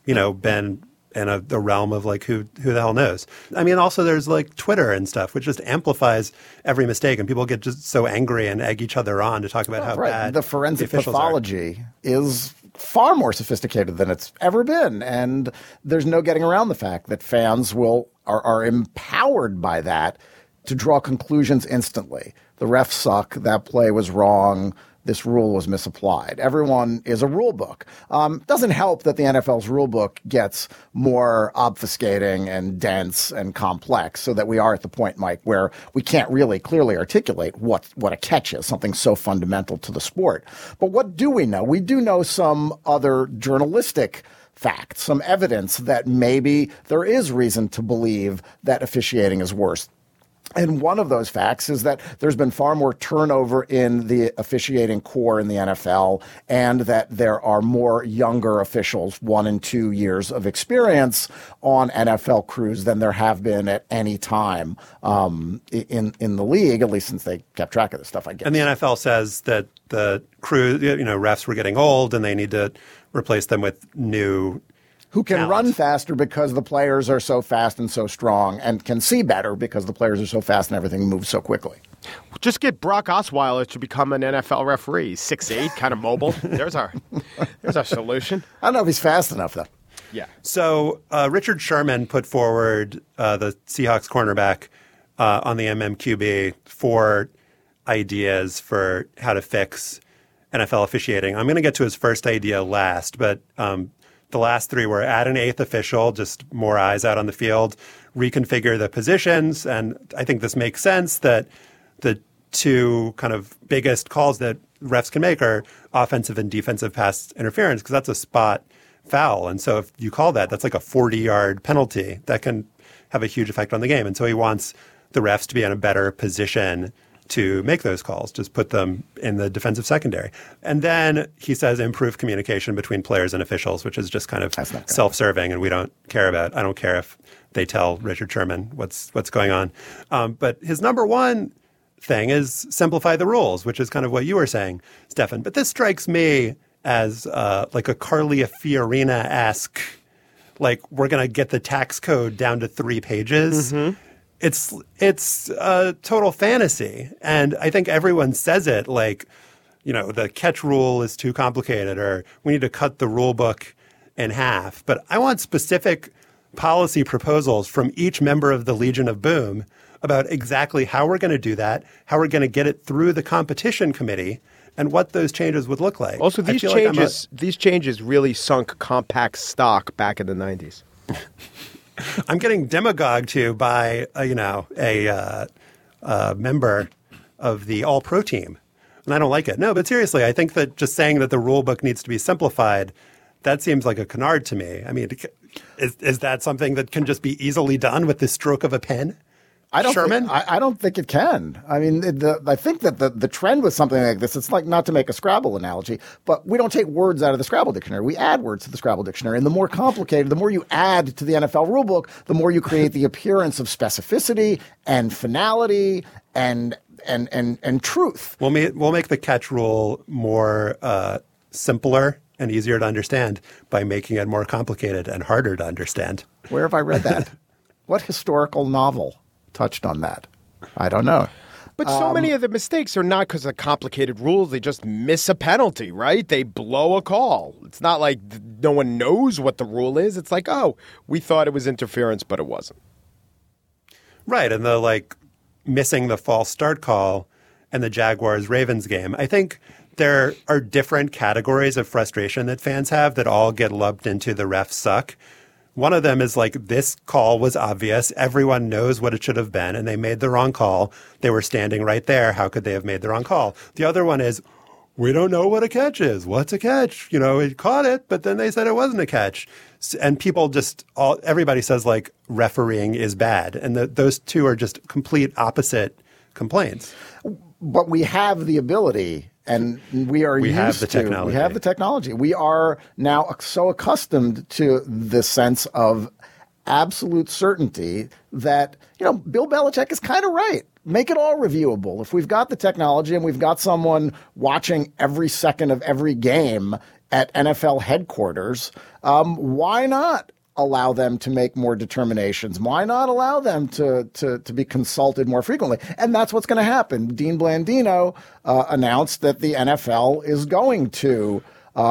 been in the realm of like who the hell knows. I mean, also there's like Twitter and stuff, which just amplifies every mistake, and people get just so angry and egg each other on to talk about how bad the forensic officials pathology is far more sophisticated than it's ever been, and there's no getting around the fact that fans are empowered by that to draw conclusions instantly. The refs suck. That play was wrong. This rule was misapplied. Everyone is a rule book. Doesn't help that the NFL's rule book gets more obfuscating and dense and complex, so that we are at the point, Mike, where we can't really clearly articulate what a catch is, something so fundamental to the sport. But what do we know? We do know some other journalistic facts, some evidence that maybe there is reason to believe that officiating is worse. And one of those facts is that there's been far more turnover in the officiating corps in the NFL, and that there are more younger officials, 1 and 2 years of experience on NFL crews than there have been at any time in the league, at least since they kept track of this stuff, I guess. And the NFL says that the crew, refs were getting old and they need to replace them with new who can talent. Run faster because the players are so fast and so strong, and can see better because the players are so fast and everything moves so quickly. Just get Brock Osweiler to become an NFL referee. 6'8", kind of mobile. There's our solution. I don't know if he's fast enough, though. Yeah. So Richard Sherman put forward, the Seahawks cornerback, on the MMQB 4 ideas for how to fix NFL officiating. I'm going to get to his first idea last, but The last three were add an eighth official, just more eyes out on the field, reconfigure the positions. And I think this makes sense that the two kind of biggest calls that refs can make are offensive and defensive pass interference, because that's a spot foul. And so if you call that, that's like a 40-yard penalty that can have a huge effect on the game. And so he wants the refs to be in a better position to make those calls, just put them in the defensive secondary. And then he says improve communication between players and officials, which is just kind of self-serving, and we don't care about. I don't care if they tell Richard Sherman what's going on. But his number one thing is simplify the rules, which is kind of what you were saying, Stefan. But this strikes me as like a Carlia Fiorina-esque, like we're going to get the tax code down to 3 pages. Mm-hmm. It's a total fantasy. And I think everyone says it like, you know, the catch rule is too complicated, or we need to cut the rule book in half. But I want specific policy proposals from each member of the Legion of Boom about exactly how we're going to do that, how we're going to get it through the competition committee, and what those changes would look like. Also, these changes really sunk compact stock back in the 90s. I'm getting demagogued to by a member of the All-Pro team, and I don't like it. No, but seriously, I think that just saying that the rule book needs to be simplified, that seems like a canard to me. I mean, is that something that can just be easily done with the stroke of a pen? I don't think it can. I mean, I think that the trend with something like this, it's like, not to make a Scrabble analogy, but we don't take words out of the Scrabble dictionary. We add words to the Scrabble dictionary. And the more complicated, the more you add to the NFL rulebook, the more you create the appearance of specificity and finality and truth. We'll make the catch rule more simpler and easier to understand by making it more complicated and harder to understand. Where have I read that? What historical novel touched on that? I don't know. But so many of the mistakes are not because of complicated rules. They just miss a penalty, right? They blow a call. It's not like no one knows what the rule is. It's like, oh, we thought it was interference, but it wasn't. Right. And the missing the false start call and the Jaguars-Ravens game. I think there are different categories of frustration that fans have that all get lumped into the refs suck. One of them is like, this call was obvious. Everyone knows what it should have been, and they made the wrong call. They were standing right there. How could they have made the wrong call? The other one is, we don't know what a catch is. What's a catch? You know, he caught it, but then they said it wasn't a catch. And people everybody says like refereeing is bad. And those two are just complete opposite complaints. But we have the ability. And we have the technology. We are now so accustomed to the sense of absolute certainty that, Bill Belichick is kind of right. Make it all reviewable. If we've got the technology and we've got someone watching every second of every game at NFL headquarters, why not allow them to make more determinations? Why not allow them to be consulted more frequently? And that's what's going to happen. Dean Blandino announced that the NFL is going to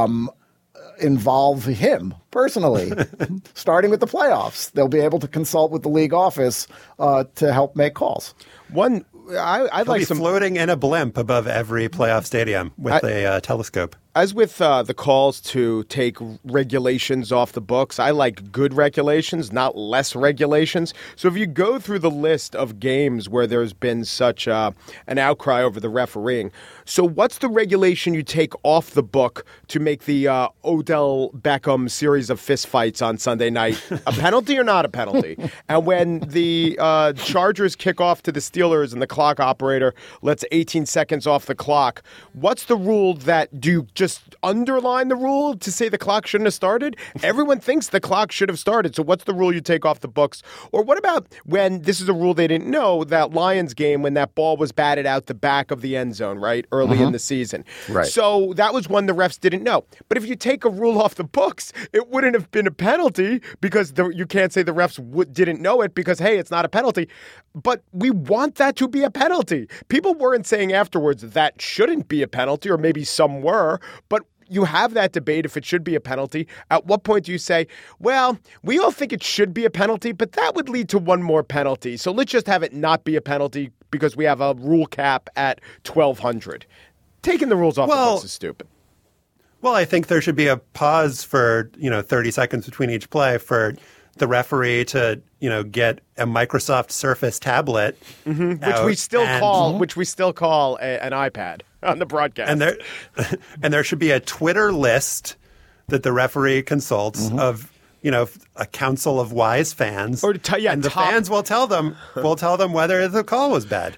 involve him personally, starting with the playoffs. They'll be able to consult with the league office to help make calls. I'd like some floating in a blimp above every playoff stadium with a telescope. As with the calls to take regulations off the books, I like good regulations, not less regulations. So if you go through the list of games where there's been such an outcry over the refereeing, so what's the regulation you take off the book to make the Odell Beckham series of fistfights on Sunday night a penalty or not a penalty? And when the Chargers kick off to the Steelers and the clock operator lets 18 seconds off the clock, what's the rule that do you just underline the rule to say the clock shouldn't have started? Everyone thinks the clock should have started. So what's the rule you take off the books? Or what about when this is a rule they didn't know, that Lions game when that ball was batted out the back of the end zone, right? Early in the season. Right. So that was one the refs didn't know. But if you take a rule off the books, it wouldn't have been a penalty because you can't say the refs didn't know it because, hey, it's not a penalty. But we want that to be a penalty. People weren't saying afterwards that shouldn't be a penalty, or maybe some were. But you have that debate if it should be a penalty. At what point do you say, well, we all think it should be a penalty, but that would lead to one more penalty. So let's just have it not be a penalty because we have a rule cap at 1,200. Taking the rules off the books is stupid. Well, I think there should be a pause for, 30 seconds between each play for the referee to, get a Microsoft Surface tablet, which we still call an iPad on the broadcast. And there should be a Twitter list that the referee consults of, a council of wise fans. And the fans will tell them whether the call was bad.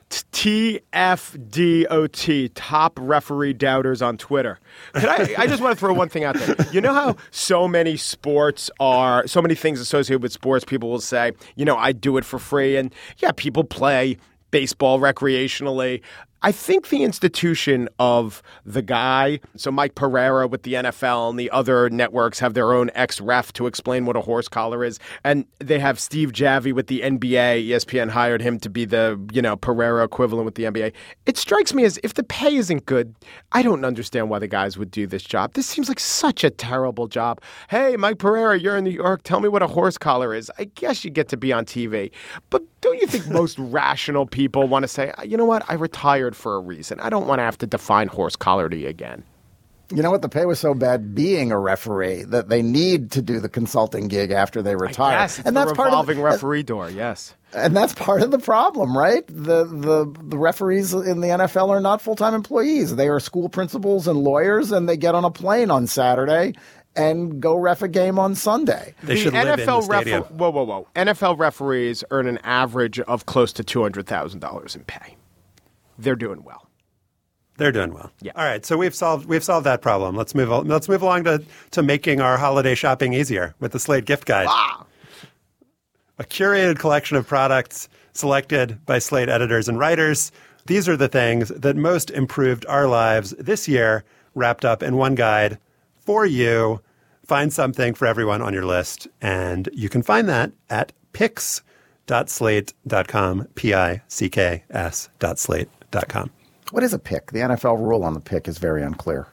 TFDOT, top referee doubters on Twitter. I just want to throw one thing out there. You know how so many things associated with sports, people will say, I do it for free. And yeah, people play baseball recreationally. I think the institution of the guy, so Mike Pereira with the NFL and the other networks have their own ex-ref to explain what a horse collar is. And they have Steve Javie with the NBA. ESPN hired him to be the, Pereira equivalent with the NBA. It strikes me as if the pay isn't good, I don't understand why the guys would do this job. This seems like such a terrible job. Hey, Mike Pereira, you're in New York. Tell me what a horse collar is. I guess you get to be on TV. But don't you think most rational people want to say, you know what, I retired for a reason. I don't want to have to define horse collar to you again. You know what? The pay was so bad being a referee that they need to do the consulting gig after they retire. Yes, and that's revolving referee door, yes. And that's part of the problem, right? The referees in the NFL are not full-time employees. They are school principals and lawyers, and they get on a plane on Saturday and go ref a game on Sunday. They should live in the stadium. Whoa. NFL referees earn an average of close to $200,000 in pay. They're doing well. They're doing well. Yeah. All right. So we've solved that problem. Let's move along to making our holiday shopping easier with the Slate gift guide. A curated collection of products selected by Slate editors and writers. These are the things that most improved our lives this year, wrapped up in one guide for you. Find something for everyone on your list, and you can find that at picks.slate.com, picks.slate.com. What is a pick? The NFL rule on the pick is very unclear.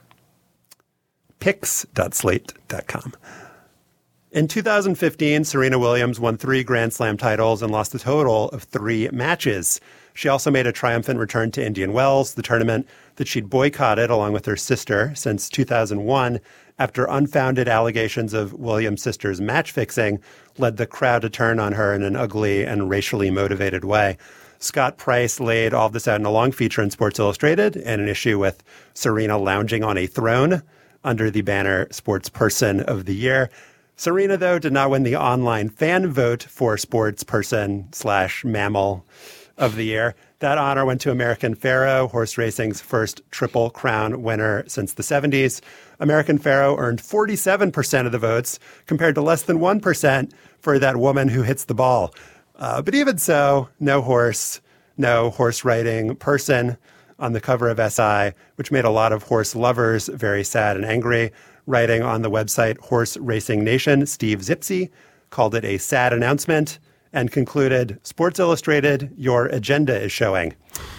Picks.slate.com. In 2015, Serena Williams won 3 Grand Slam titles and lost a total of 3 matches. She also made a triumphant return to Indian Wells, the tournament that she'd boycotted along with her sister since 2001 after unfounded allegations of Williams' sister's match fixing led the crowd to turn on her in an ugly and racially motivated way. Scott Price laid all of this out in a long feature in Sports Illustrated and an issue with Serena lounging on a throne under the banner Sports Person of the Year. Serena, though, did not win the online fan vote for Sports Person/Mammal of the Year. That honor went to American Pharoah, horse racing's first Triple Crown winner since the 70s. American Pharoah earned 47% of the votes compared to less than 1% for that woman who hits the ball. But even so, no horse riding person on the cover of SI, which made a lot of horse lovers very sad and angry. Writing on the website Horse Racing Nation, Steve Zipsey called it a sad announcement and concluded, Sports Illustrated, your agenda is showing.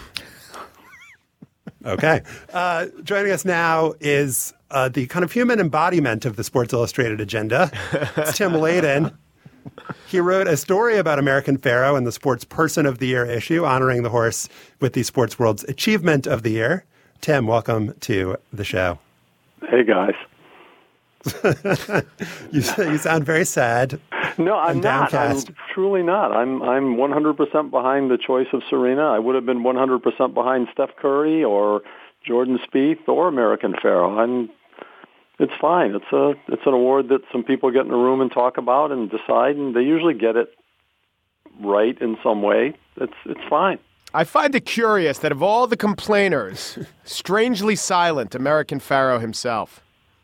Okay. Joining us now is the kind of human embodiment of the Sports Illustrated agenda. It's Tim Layden. He wrote a story about American Pharoah in the Sports Person of the Year issue, honoring the horse with the Sports World's Achievement of the Year. Tim, welcome to the show. Hey, guys. You sound very sad. No, I'm not. I'm truly not. I'm 100% behind the choice of Serena. I would have been 100% behind Steph Curry or Jordan Spieth or American Pharoah. It's fine. It's an award that some people get in a room and talk about and decide, and they usually get it right in some way. It's fine. I find it curious that of all the complainers, strangely silent, American Pharoah himself.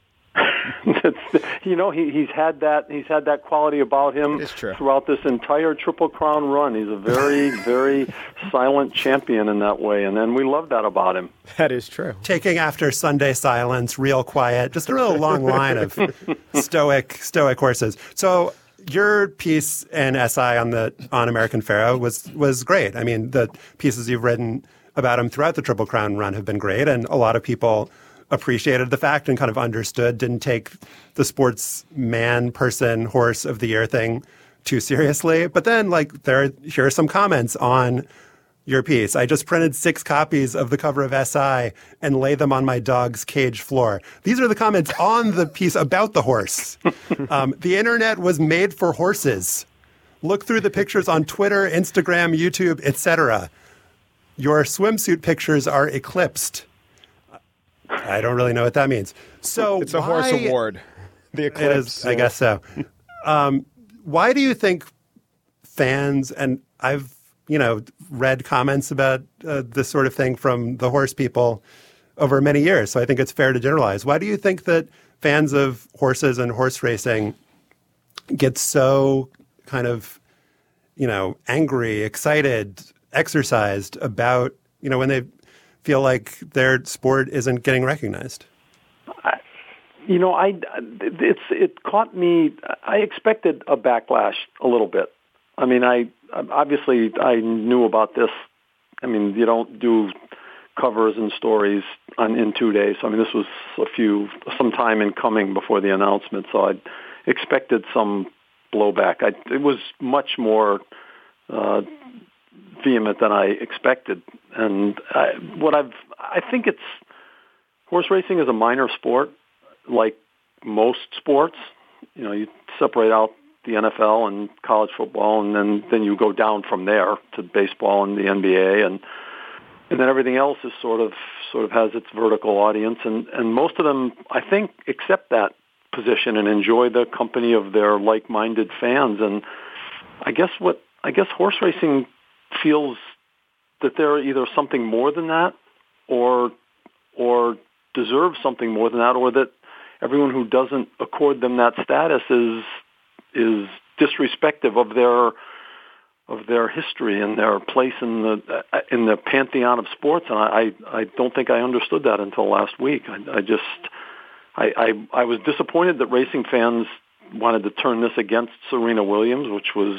He's had that quality about him throughout this entire Triple Crown run. He's a very, very silent champion in that way, and we love that about him. That is true. Taking after Sunday silence, real quiet, just a real long line of stoic horses. So your piece in SI on American Pharoah was great. I mean, the pieces you've written about him throughout the Triple Crown run have been great, and a lot of people appreciated the fact and kind of understood, didn't take the sportsman, person, horse of the year thing too seriously. But then, here are some comments on your piece. I just printed 6 copies of the cover of SI and lay them on my dog's cage floor. These are the comments on the piece about the horse. The internet was made for horses. Look through the pictures on Twitter, Instagram, YouTube, etc. Your swimsuit pictures are eclipsed. I don't really know what that means. So it's a horse award. The eclipse. It is, I guess so. Why do you think fans, and I've read comments about this sort of thing from the horse people over many years, so I think it's fair to generalize. Why do you think that fans of horses and horse racing get so kind of, angry, excited, exercised about, when they feel like their sport isn't getting recognized? It caught me. I expected a backlash a little bit. I mean, I knew about this. I mean, you don't do covers and stories in 2 days. I mean, this was some time in coming before the announcement, so I expected some blowback. It was much more vehement than I expected, and I think horse racing is a minor sport, like most sports. You separate out the NFL and college football, and then you go down from there to baseball and the NBA, and then everything else is sort of has its vertical audience, and most of them, I think, accept that position and enjoy the company of their like-minded fans. And I guess horse racing feels that they're either something more than that, or deserves something more than that, or that everyone who doesn't accord them that status is disrespectful of their history and their place in the pantheon of sports. And I don't think I understood that until last week. I was disappointed that racing fans wanted to turn this against Serena Williams, which was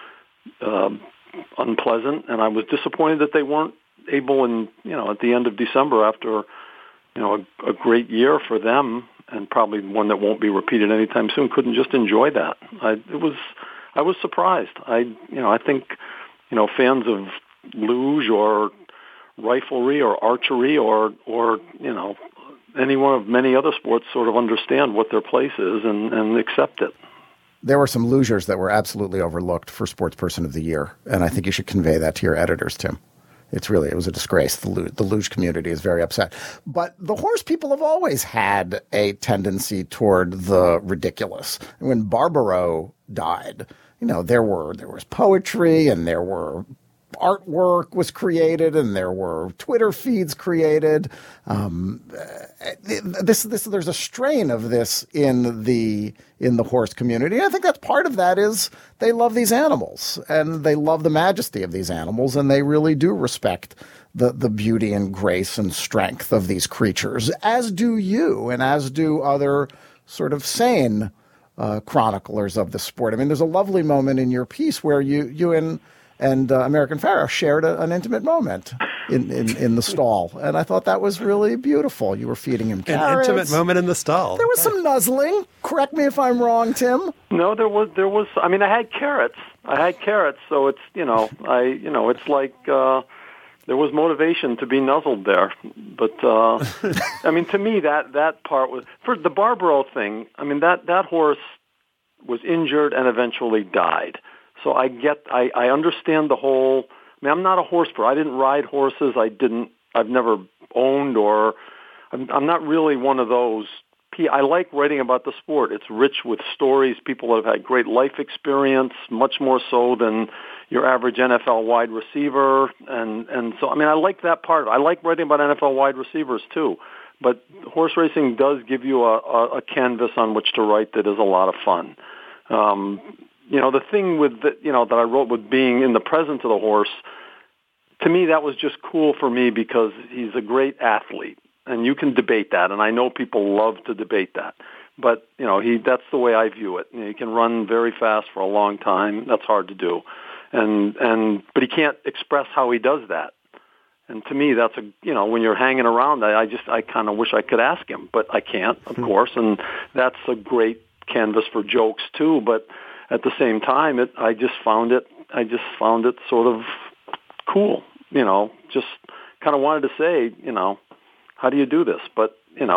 unpleasant, and I was disappointed that they weren't able, at the end of December, after a great year for them, and probably one that won't be repeated anytime soon, couldn't just enjoy that. I was surprised. I think fans of luge or riflery or archery or any one of many other sports sort of understand what their place is and accept it. There were some lugers that were absolutely overlooked for Sports Person of the Year, and I think you should convey that to your editors, Tim. It was a disgrace. The luge community is very upset. But the horse people have always had a tendency toward the ridiculous. When Barbaro died, there was poetry, and there were artwork was created, and there were Twitter feeds created. There's a strain of this in the horse community. And I think that's part of that is they love these animals, and they love the majesty of these animals, and they really do respect the beauty and grace and strength of these creatures, as do you, and as do other sort of sane chroniclers of the sport. I mean, there's a lovely moment in your piece where you and American Pharoah shared an intimate moment in the stall. And I thought that was really beautiful. You were feeding him carrots. An intimate moment in the stall. There was some nuzzling. Correct me if I'm wrong, Tim. No, there was. I mean, I had carrots. So it's, it's like there was motivation to be nuzzled there. But, I mean, to me, that part was, for the Barbaro thing, I mean, that horse was injured and eventually died. So I understand the whole. I mean, I'm not a horse pro. I didn't ride horses. I've never owned, or I'm not really one of those. I like writing about the sport. It's rich with stories, people that have had great life experience, much more so than your average NFL wide receiver. And so, I mean, I like that part. I like writing about NFL wide receivers too. But horse racing does give you a canvas on which to write that is a lot of fun. The thing with that I wrote with being in the presence of the horse, to me that was just cool for me because he's a great athlete, and you can debate that, and I know people love to debate that, but that's the way I view it. He can run very fast for a long time. That's hard to do, but he can't express how he does that. And to me, that's when you're hanging around, I kind of wish I could ask him, but I can't, of course, and that's a great canvas for jokes too, but at the same time, I just found it sort of cool. just kind of wanted to say, how do you do this? But,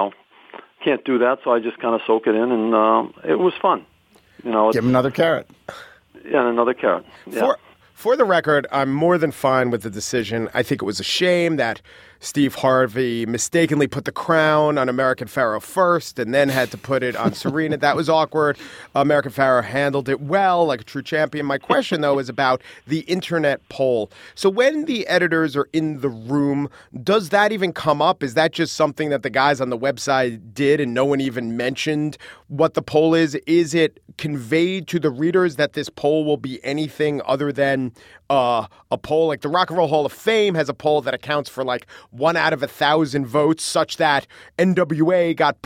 can't do that, so I just kind of soak it in, and it was fun. Give him another carrot. Yeah, another carrot. Yeah. For the record, I'm more than fine with the decision. I think it was a shame that Steve Harvey mistakenly put the crown on American Pharoah first and then had to put it on Serena. That was awkward. American Pharoah handled it well, like a true champion. My question, though, is about the internet poll. So when the editors are in the room, does that even come up? Is that just something that the guys on the website did and no one even mentioned what the poll is? Is it conveyed to the readers that this poll will be anything other than a poll? Like the Rock and Roll Hall of Fame has a poll that accounts for like 1 out of 1,000 votes, such that NWA got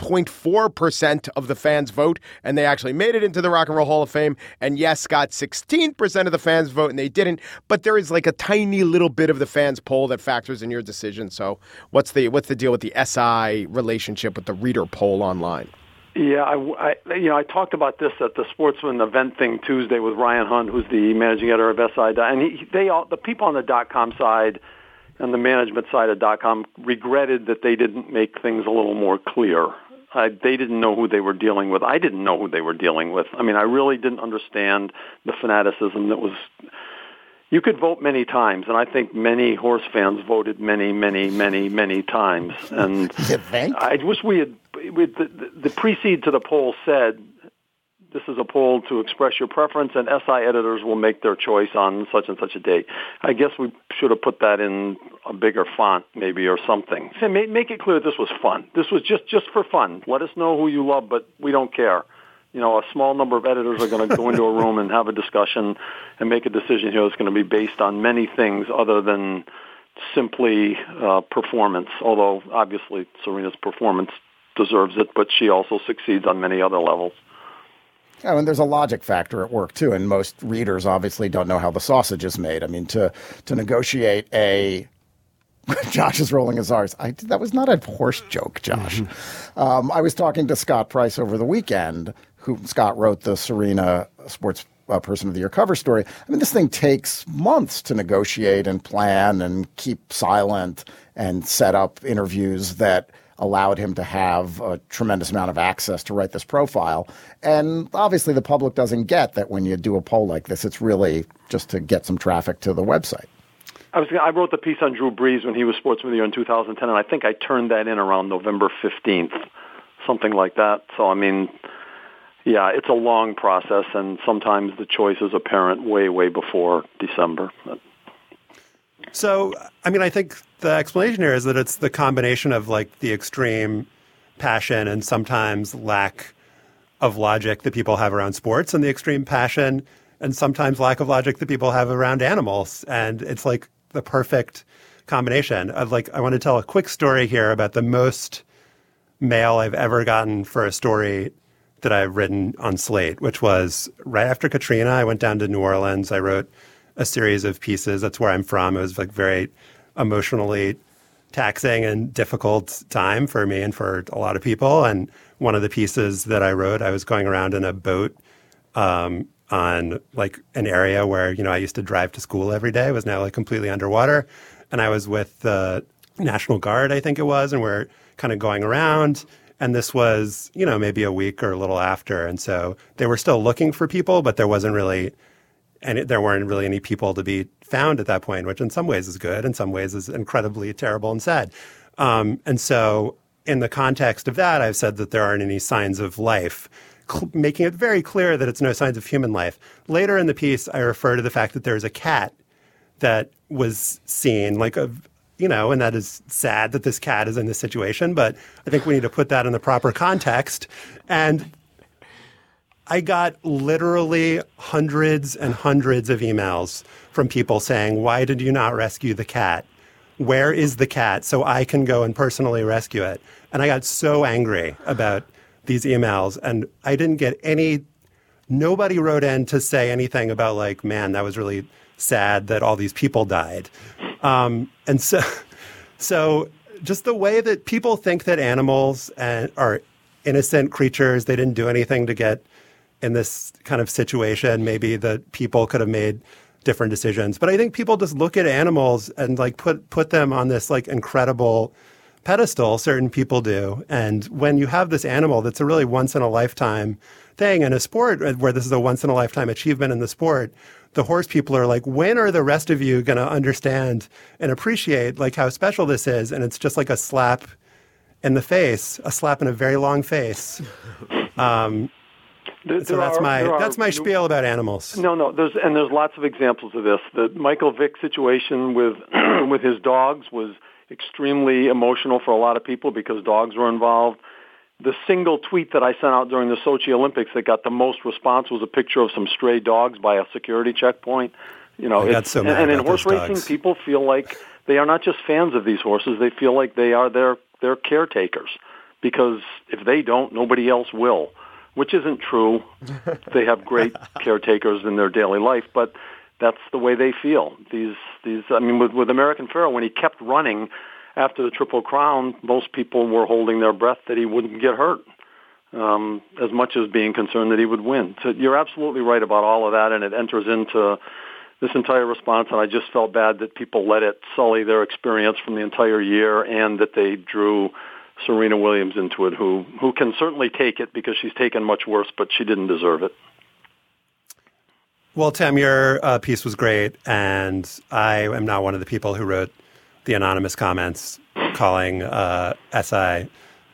0.4% of the fans' vote, and they actually made it into the Rock and Roll Hall of Fame. And Yes got 16% of the fans' vote, and they didn't. But there is like a tiny little bit of the fans' poll that factors in your decision. So what's the deal with the SI relationship with the reader poll online? Yeah, I talked about this at the Sportsman event thing Tuesday with Ryan Hunt, who's the managing editor of SI, and the people on the .com side and the management side of .com regretted that they didn't make things a little more clear. They didn't know who they were dealing with. I didn't know who they were dealing with. I mean, I really didn't understand the fanaticism that was. You could vote many times, and I think many horse fans voted many, many, many, many times. And I wish we had. The precede to the poll said, this is a poll to express your preference, and SI editors will make their choice on such and such a date. I guess we should have put that in a bigger font, maybe, or something. Make it clear this was fun. This was just for fun. Let us know who you love, but we don't care. A small number of editors are going to go into a room and have a discussion and make a decision here that's going to be based on many things other than simply performance, although obviously Serena's performance deserves it, but she also succeeds on many other levels. Yeah, and there's a logic factor at work, too, and most readers obviously don't know how the sausage is made. I mean, to negotiate a... Josh is rolling his R's. That was not a horse joke, Josh. I was talking to Scott Price over the weekend, Scott wrote the Serena Sports Person of the Year cover story. I mean, this thing takes months to negotiate and plan and keep silent and set up interviews that allowed him to have a tremendous amount of access to write this profile. And obviously the public doesn't get that when you do a poll like this, it's really just to get some traffic to the website. I wrote the piece on Drew Brees when he was Sportsman of the Year in 2010, and I think I turned that in around November 15th, something like that. So, I mean, yeah, it's a long process, and sometimes the choice is apparent way, way before December. So, I mean, I think the explanation here is that it's the combination of, like, the extreme passion and sometimes lack of logic that people have around sports and the extreme passion and sometimes lack of logic that people have around animals. And it's, like, the perfect combination. I want to tell a quick story here about the most mail I've ever gotten for a story that I've written on Slate, which was right after Katrina. I went down to New Orleans. I wrote a series of pieces. That's where I'm from. It was like very emotionally taxing and difficult time for me and for a lot of people. And one of the pieces that I wrote, I was going around in a boat on like an area where, I used to drive to school every day. It was now like completely underwater. And I was with the National Guard, I think it was, and we're kind of going around. And this was, maybe a week or a little after. And so they were still looking for people, but there weren't really any people to be found at that point, which in some ways is good, in some ways is incredibly terrible and sad. And so in the context of that, I've said that there aren't any signs of life, making it very clear that it's no signs of human life. Later in the piece, I refer to the fact that there's a cat that was seen, and that is sad that this cat is in this situation, but I think we need to put that in the proper context. And I got literally hundreds and hundreds of emails from people saying, why did you not rescue the cat? Where is the cat so I can go and personally rescue it? And I got so angry about these emails, and I didn't get nobody wrote in to say anything about like, man, that was really sad that all these people died. And so just the way that people think that animals are innocent creatures, they didn't do anything to get in this kind of situation. Maybe the people could have made different decisions. But I think people just look at animals and like put them on this like incredible pedestal. Certain people do. And when you have this animal that's a really once in a lifetime thing in a sport where this is a once in a lifetime achievement in the sport, the horse people are like, when are the rest of you going to understand and appreciate like how special this is? And it's just like a slap in the face, a slap in a very long face. So that's my spiel about animals. No, there's lots of examples of this. The Michael Vick situation with with his dogs was extremely emotional for a lot of people because dogs were involved. The single tweet that I sent out during the Sochi Olympics that got the most response was a picture of some stray dogs by a security checkpoint. You know, and in horse racing, people feel like they are not just fans of these horses; they feel like they are their caretakers because if they don't, nobody else will. Which isn't true. They have great caretakers in their daily life, but that's the way they feel. I mean, with American Pharoah, when he kept running after the Triple Crown, most people were holding their breath that he wouldn't get hurt, as much as being concerned that he would win. So you're absolutely right about all of that, and it enters into this entire response, and I just felt bad that people let it sully their experience from the entire year and that they drew Serena Williams into it, who can certainly take it because she's taken much worse, but she didn't deserve it. Well, Tim, your piece was great, and I am not one of the people who wrote the anonymous comments calling SI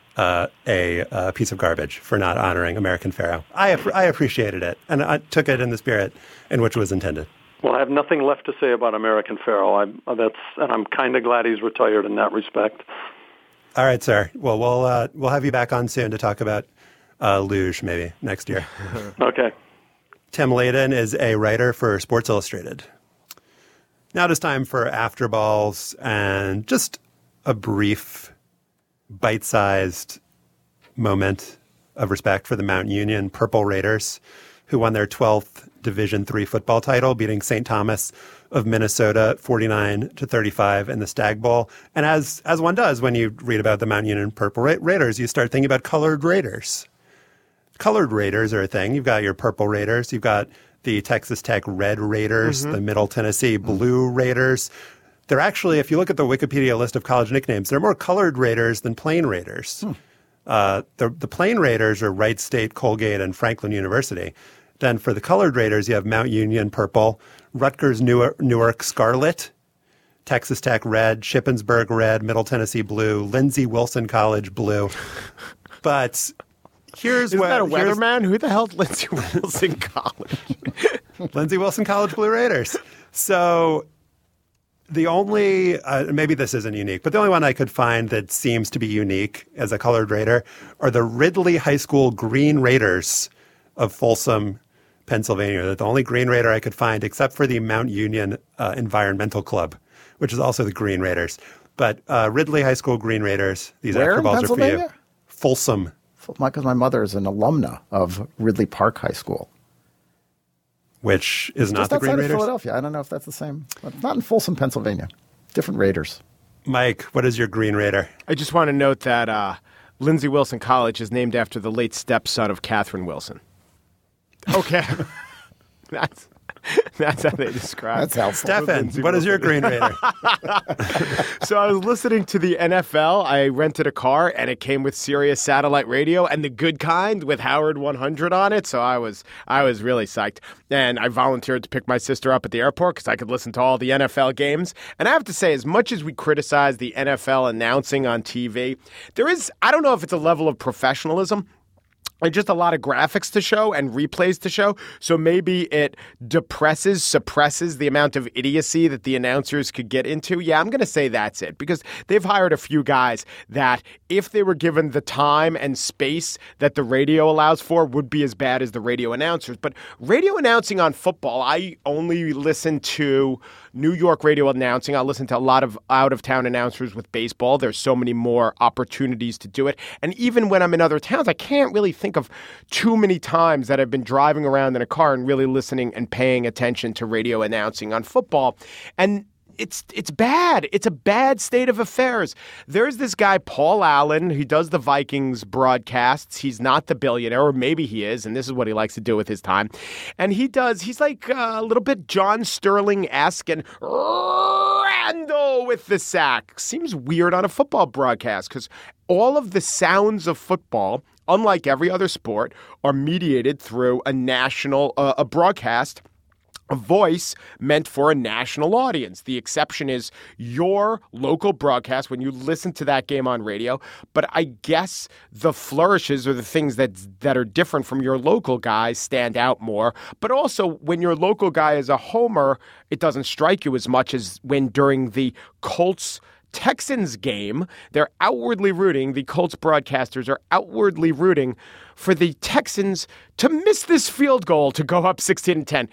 a piece of garbage for not honoring American Pharoah. I appreciated it, and I took it in the spirit in which it was intended. Well, I have nothing left to say about American Pharoah. And I'm kind of glad he's retired in that respect. All right, sir. Well, we'll have you back on soon to talk about luge maybe next year. Okay. Tim Layden is a writer for Sports Illustrated. Now it is time for After Balls and just a brief, bite-sized moment of respect for the Mount Union Purple Raiders, who won their 12th Division III football title, beating St. Thomas of Minnesota 49-35 in the Stag Bowl. And as one does when you read about the Mount Union Purple Raiders, you start thinking about colored Raiders. Colored Raiders are a thing. You've got your Purple Raiders. You've got the Texas Tech Red Raiders, the Middle Tennessee Blue Raiders. They're actually, if you look at the Wikipedia list of college nicknames, they're more colored Raiders than plain Raiders. The plain Raiders are Wright State, Colgate, and Franklin University. Then for the colored Raiders, you have Mount Union Purple, Rutgers Newark Scarlet, Texas Tech Red, Shippensburg Red, Middle Tennessee Blue, Lindsey Wilson College Blue. But here's Isn't that a weatherman? Who the hell is Lindsey Wilson College? Lindsey Wilson College Blue Raiders. So the only, maybe this isn't unique, but the only one I could find that seems to be unique as a colored Raider are the Ridley High School Green Raiders of Folsom, Pennsylvania. They're the only Green Raider I could find, except for the Mount Union Environmental Club, which is also the Green Raiders. But Ridley High School Green Raiders, these After Balls are for you. Folsom. Because my mother is an alumna of Ridley Park High School. Which is not the Green Raiders? Of Philadelphia. I don't know if that's the same. It's not in Folsom, Pennsylvania. Different Raiders. Mike, what is your Green Raider? I just want to note that Lindsey Wilson College is named after the late stepson of Catherine Wilson. Okay. That's how they describe it. That's helpful. Stefan, what is your Green Raider? So I was listening to the NFL. I rented a car, and it came with Sirius satellite radio and the good kind with Howard 100 on it. So I was really psyched. And I volunteered to pick my sister up at the airport because I could listen to all the NFL games. And I have to say, as much as we criticize the NFL announcing on TV, there is, I don't know if it's a level of professionalism, and just a lot of graphics to show and replays to show. So maybe it suppresses the amount of idiocy that the announcers could get into. Yeah, I'm going to say that's it, because they've hired a few guys that, if they were given the time and space that the radio allows for, would be as bad as the radio announcers. But radio announcing on football, I only listen to New York radio announcing. I'll listen to a lot of out-of-town announcers with baseball. There's so many more opportunities to do it. And even when I'm in other towns, I can't really think of too many times that I've been driving around in a car and really listening and paying attention to radio announcing on football. And it's bad. It's a bad state of affairs. There's this guy, Paul Allen, who does the Vikings broadcasts. He's not the billionaire, or maybe he is, and this is what he likes to do with his time. And he's like a little bit John Sterling-esque and Randall with the sack. Seems weird on a football broadcast because all of the sounds of football, unlike every other sport, are mediated through a national a broadcast, a voice meant for a national audience. The exception is your local broadcast when you listen to that game on radio. But I guess the flourishes or the things that are different from your local guys stand out more. But also, when your local guy is a homer, it doesn't strike you as much as when during the Colts-Texans game, they're outwardly rooting, the Colts broadcasters are outwardly rooting for the Texans to miss this field goal to go up 16-10.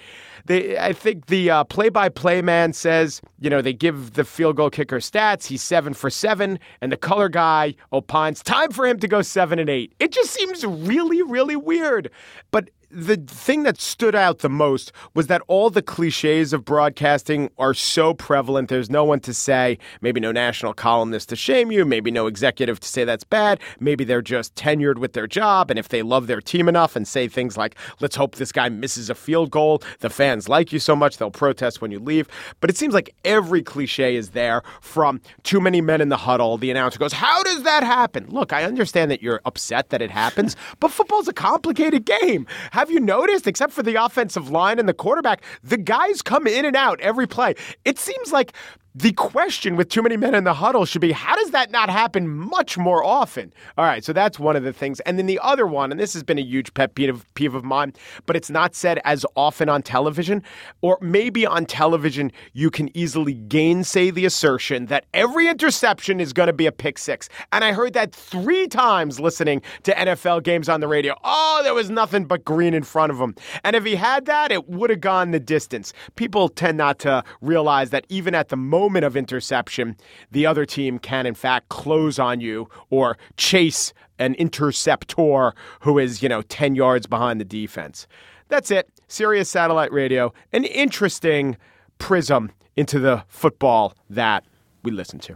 I think the play-by-play man says, they give the field goal kicker stats. He's 7 for 7, and the color guy opines, time for him to go 7 and 8. It just seems really, really weird. But the thing that stood out the most was that all the cliches of broadcasting are so prevalent. There's no one to say, maybe no national columnist to shame you, maybe no executive to say that's bad, maybe they're just tenured with their job, and if they love their team enough and say things like, let's hope this guy misses a field goal, the fans like you so much, they'll protest when you leave. But it seems like every cliche is there, from too many men in the huddle. The announcer goes, how does that happen? Look, I understand that you're upset that it happens, but football's a complicated game. Have you noticed, except for the offensive line and the quarterback, the guys come in and out every play? It seems like the question with too many men in the huddle should be, how does that not happen much more often? All right, so that's one of the things. And then the other one, and this has been a huge pet peeve of mine, but it's not said as often on television, or maybe on television you can easily gainsay the assertion that every interception is going to be a pick six. And I heard that 3 times listening to NFL games on the radio. Oh, there was nothing but green in front of him. And if he had that, it would have gone the distance. People tend not to realize that even at the moment of interception, the other team can, in fact, close on you or chase an interceptor who is, 10 yards behind the defense. That's it. Sirius Satellite Radio, an interesting prism into the football that we listen to.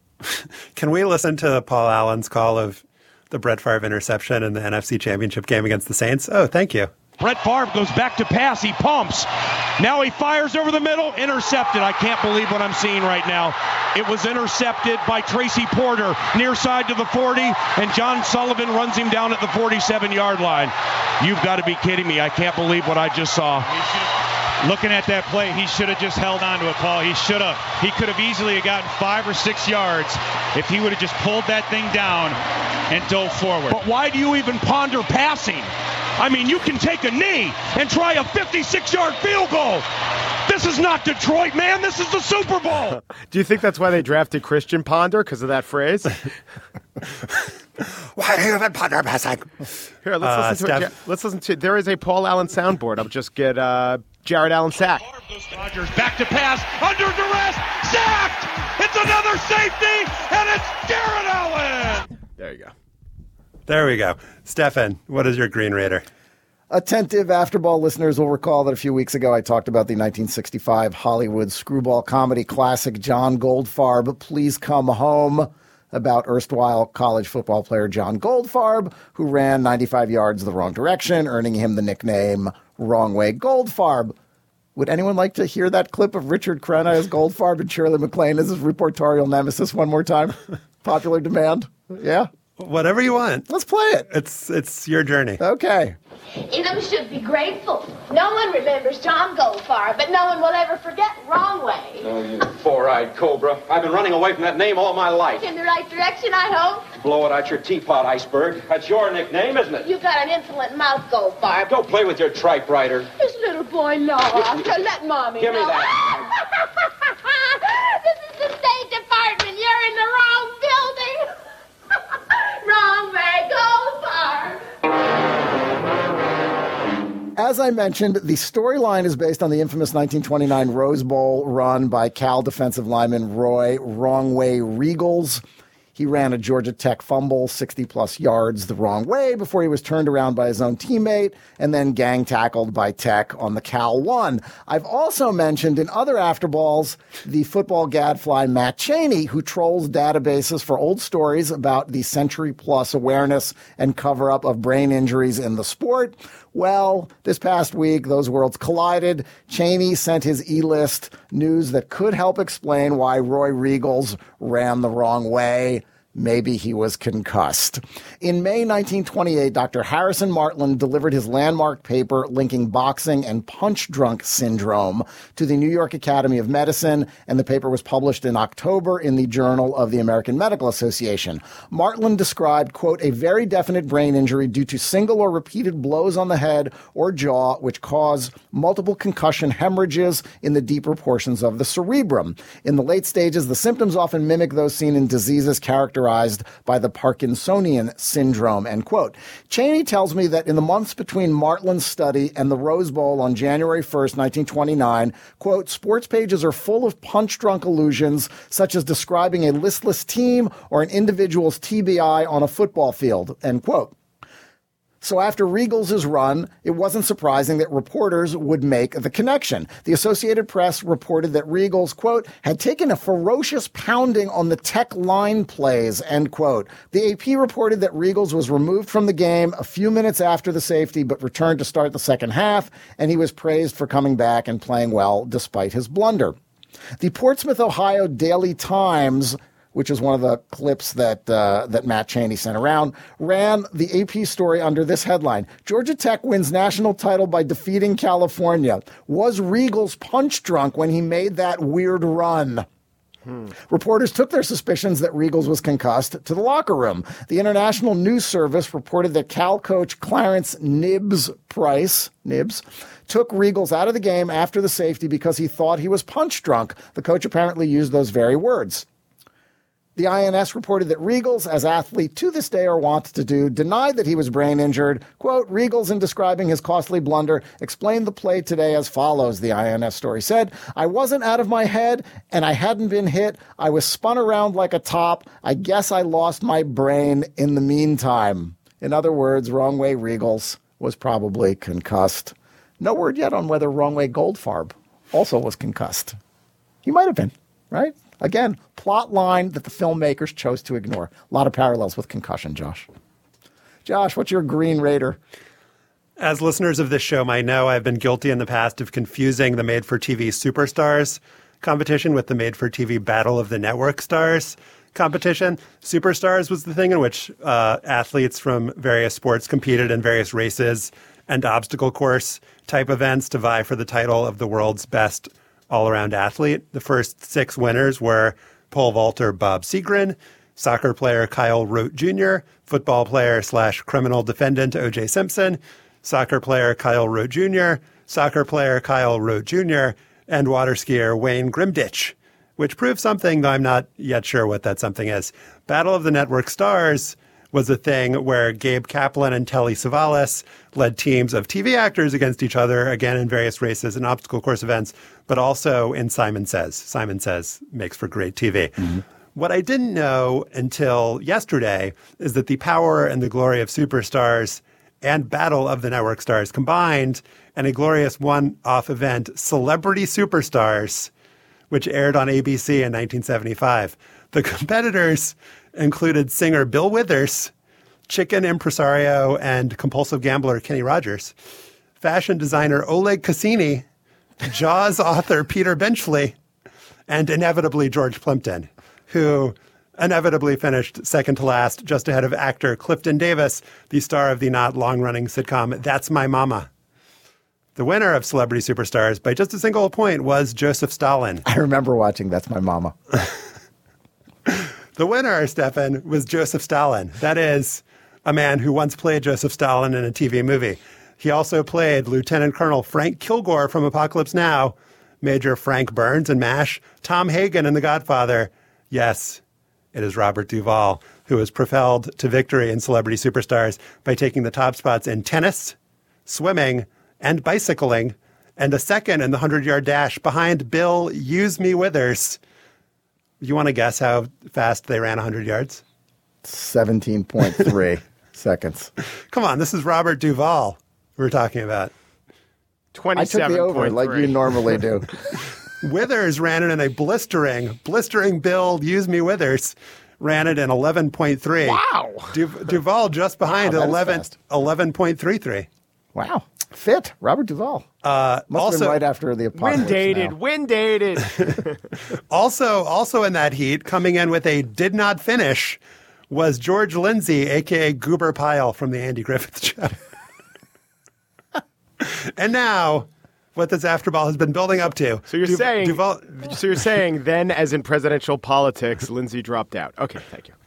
Can we listen to Paul Allen's call of the Brett Favre interception in the NFC Championship game against the Saints? Oh, thank you. Brett Favre goes back to pass. He pumps. Now he fires over the middle. Intercepted. I can't believe what I'm seeing right now. It was intercepted by Tracy Porter, near side to the 40, and John Sullivan runs him down at the 47-yard line. You've got to be kidding me. I can't believe what I just saw. Looking at that play, he should have just held on to it, Paul. He should have. He could have easily gotten 5 or 6 yards if he would have just pulled that thing down and dove forward. But why do you even ponder passing? I mean, you can take a knee and try a 56-yard field goal. This is not Detroit, man. This is the Super Bowl. Do you think that's why they drafted Christian Ponder, because of that phrase? Why do you even ponder passing? Here, let's listen to it. Let's listen to it. There is a Paul Allen soundboard. I'll just get Jared Allen sacked. Rodgers back to pass, under duress, sacked! It's another safety, and it's Jared Allen! There you go. There we go. Stefan, what is your Green Raider? Attentive Afterball listeners will recall that a few weeks ago I talked about the 1965 Hollywood screwball comedy classic John Goldfarb, Please Come Home, about erstwhile college football player John Goldfarb, who ran 95 yards the wrong direction, earning him the nickname Wrong Way Goldfarb. Would anyone like to hear that clip of Richard Crenna as Goldfarb and Shirley MacLaine as his reportorial nemesis one more time? Popular demand? Yeah? Whatever you want. Let's play it. It's your journey. Okay. Ingham should be grateful. No one remembers John Goldfarb, but no one will ever forget Wrong Way. Oh, you four-eyed cobra. I've been running away from that name all my life. In the right direction, I hope. Blow it out your teapot, Iceberg. That's your nickname, isn't it? You've got an insolent mouth, Goldfarb. Go play with your typewriter. This little boy lost. Let Mommy Give me know. that. This is the State Department. You're in the wrong building. Wrong Way Goldfarb. As I mentioned, the storyline is based on the infamous 1929 Rose Bowl run by Cal defensive lineman Roy Wrong Way Regals. He ran a Georgia Tech fumble 60-plus yards the wrong way before he was turned around by his own teammate and then gang tackled by Tech on the Cal 1. I've also mentioned in other afterballs the football gadfly Matt Cheney, who trolls databases for old stories about the century-plus awareness and cover-up of brain injuries in the sport. Well, this past week, those worlds collided. Cheney sent his E-list news that could help explain why Roy Riegels ran the wrong way. Maybe he was concussed. In May 1928, Dr. Harrison Martland delivered his landmark paper linking boxing and punch-drunk syndrome to the New York Academy of Medicine, and the paper was published in October in the Journal of the American Medical Association. Martland described, quote, a very definite brain injury due to single or repeated blows on the head or jaw, which cause multiple concussion hemorrhages in the deeper portions of the cerebrum. In the late stages, the symptoms often mimic those seen in diseases characterized by the Parkinsonian syndrome, end quote. Cheney tells me that in the months between Martland's study and the Rose Bowl on January 1st, 1929, quote, sports pages are full of punch-drunk allusions, such as describing a listless team or an individual's TBI on a football field, end quote. So after Riegels' run, it wasn't surprising that reporters would make the connection. The Associated Press reported that Riegels, quote, had taken a ferocious pounding on the Tech line plays, end quote. The AP reported that Riegels was removed from the game a few minutes after the safety, but returned to start the second half, and he was praised for coming back and playing well despite his blunder. The Portsmouth, Ohio Daily Times, which is one of the clips that Matt Cheney sent around, ran the AP story under this headline: Georgia Tech wins national title by defeating California. Was Riegels punch drunk when he made that weird run? Reporters took their suspicions that Riegels was concussed to the locker room. The International News Service reported that Cal coach Clarence Nibs Price took Riegels out of the game after the safety because he thought he was punch drunk. The coach apparently used those very words. The INS reported that Riegels, as athletes to this day are wont to do, denied that he was brain injured. Quote, Riegels, in describing his costly blunder, explained the play today as follows, the INS story said. I wasn't out of my head, and I hadn't been hit. I was spun around like a top. I guess I lost my brain in the meantime. In other words, Wrong Way Riegels was probably concussed. No word yet on whether Wrong Way Goldfarb also was concussed. He might have been, right? Again, plot line that the filmmakers chose to ignore. A lot of parallels with concussion, Josh. Josh, what's your Green Raider? As listeners of this show might know, I've been guilty in the past of confusing the Made-for-TV Superstars competition with the Made-for-TV Battle of the Network Stars competition. Superstars was the thing in which athletes from various sports competed in various races and obstacle course type events to vie for the title of the world's best all-around athlete. The first 6 winners were pole vaulter Bob Segrin, soccer player Kyle Rote Jr., football player / criminal defendant O.J. Simpson, soccer player Kyle Rote Jr., soccer player Kyle Rote Jr., and water skier Wayne Grimditch, which proves something, though I'm not yet sure what that something is. Battle of the Network Stars was a thing where Gabe Kaplan and Telly Savalas led teams of TV actors against each other, again in various races and obstacle course events, but also in Simon Says. Simon Says makes for great TV. Mm-hmm. What I didn't know until yesterday is that the power and the glory of Superstars and Battle of the Network Stars combined in a glorious one-off event, Celebrity Superstars, which aired on ABC in 1975. The competitors included singer Bill Withers, chicken impresario and compulsive gambler Kenny Rogers, fashion designer Oleg Cassini, Jaws author Peter Benchley, and inevitably George Plimpton, who inevitably finished second to last, just ahead of actor Clifton Davis, the star of the not long-running sitcom That's My Mama. The winner of Celebrity Superstars by just a single point was Joseph Stalin. I remember watching That's My Mama. The winner, Stefan, was Joseph Stalin. That is a man who once played Joseph Stalin in a TV movie. He also played Lieutenant Colonel Frank Kilgore from Apocalypse Now, Major Frank Burns in MASH, Tom Hagen in The Godfather. Yes, it is Robert Duvall, who was propelled to victory in Celebrity Superstars by taking the top spots in tennis, swimming, and bicycling, and a second in the 100-yard dash behind Bill Use Me Withers. You want to guess how fast they ran 100 yards? 17.3 seconds. Come on, this is Robert Duvall we're talking about. 27.3. I took the over like you normally do. Withers ran it in a blistering build. Use me, Withers. Ran it in 11.3. Wow. Duvall just behind at 11.33. Wow. Fit. Robert Duvall. Must have been right after the apocalypse. Wind dated. Also in that heat, coming in with a did not finish, was George Lindsay, a.k.a. Goober Pyle from the Andy Griffith Show. And now, what this afterball has been building up to. So you're saying then, as in presidential politics, Lindsay dropped out. Okay, thank you.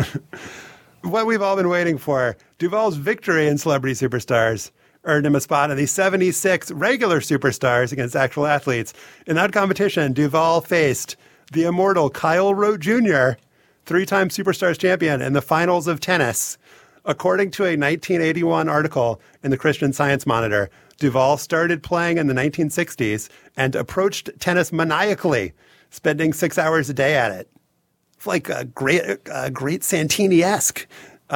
What we've all been waiting for. Duvall's victory in Celebrity Superstars earned him a spot in the 76 regular superstars against actual athletes. In that competition, Duvall faced the immortal Kyle Rote Jr., three-time Superstars champion, in the finals of tennis. According to a 1981 article in the Christian Science Monitor, Duvall started playing in the 1960s and approached tennis maniacally, spending 6 hours a day at it. It's like a great Santini-esque.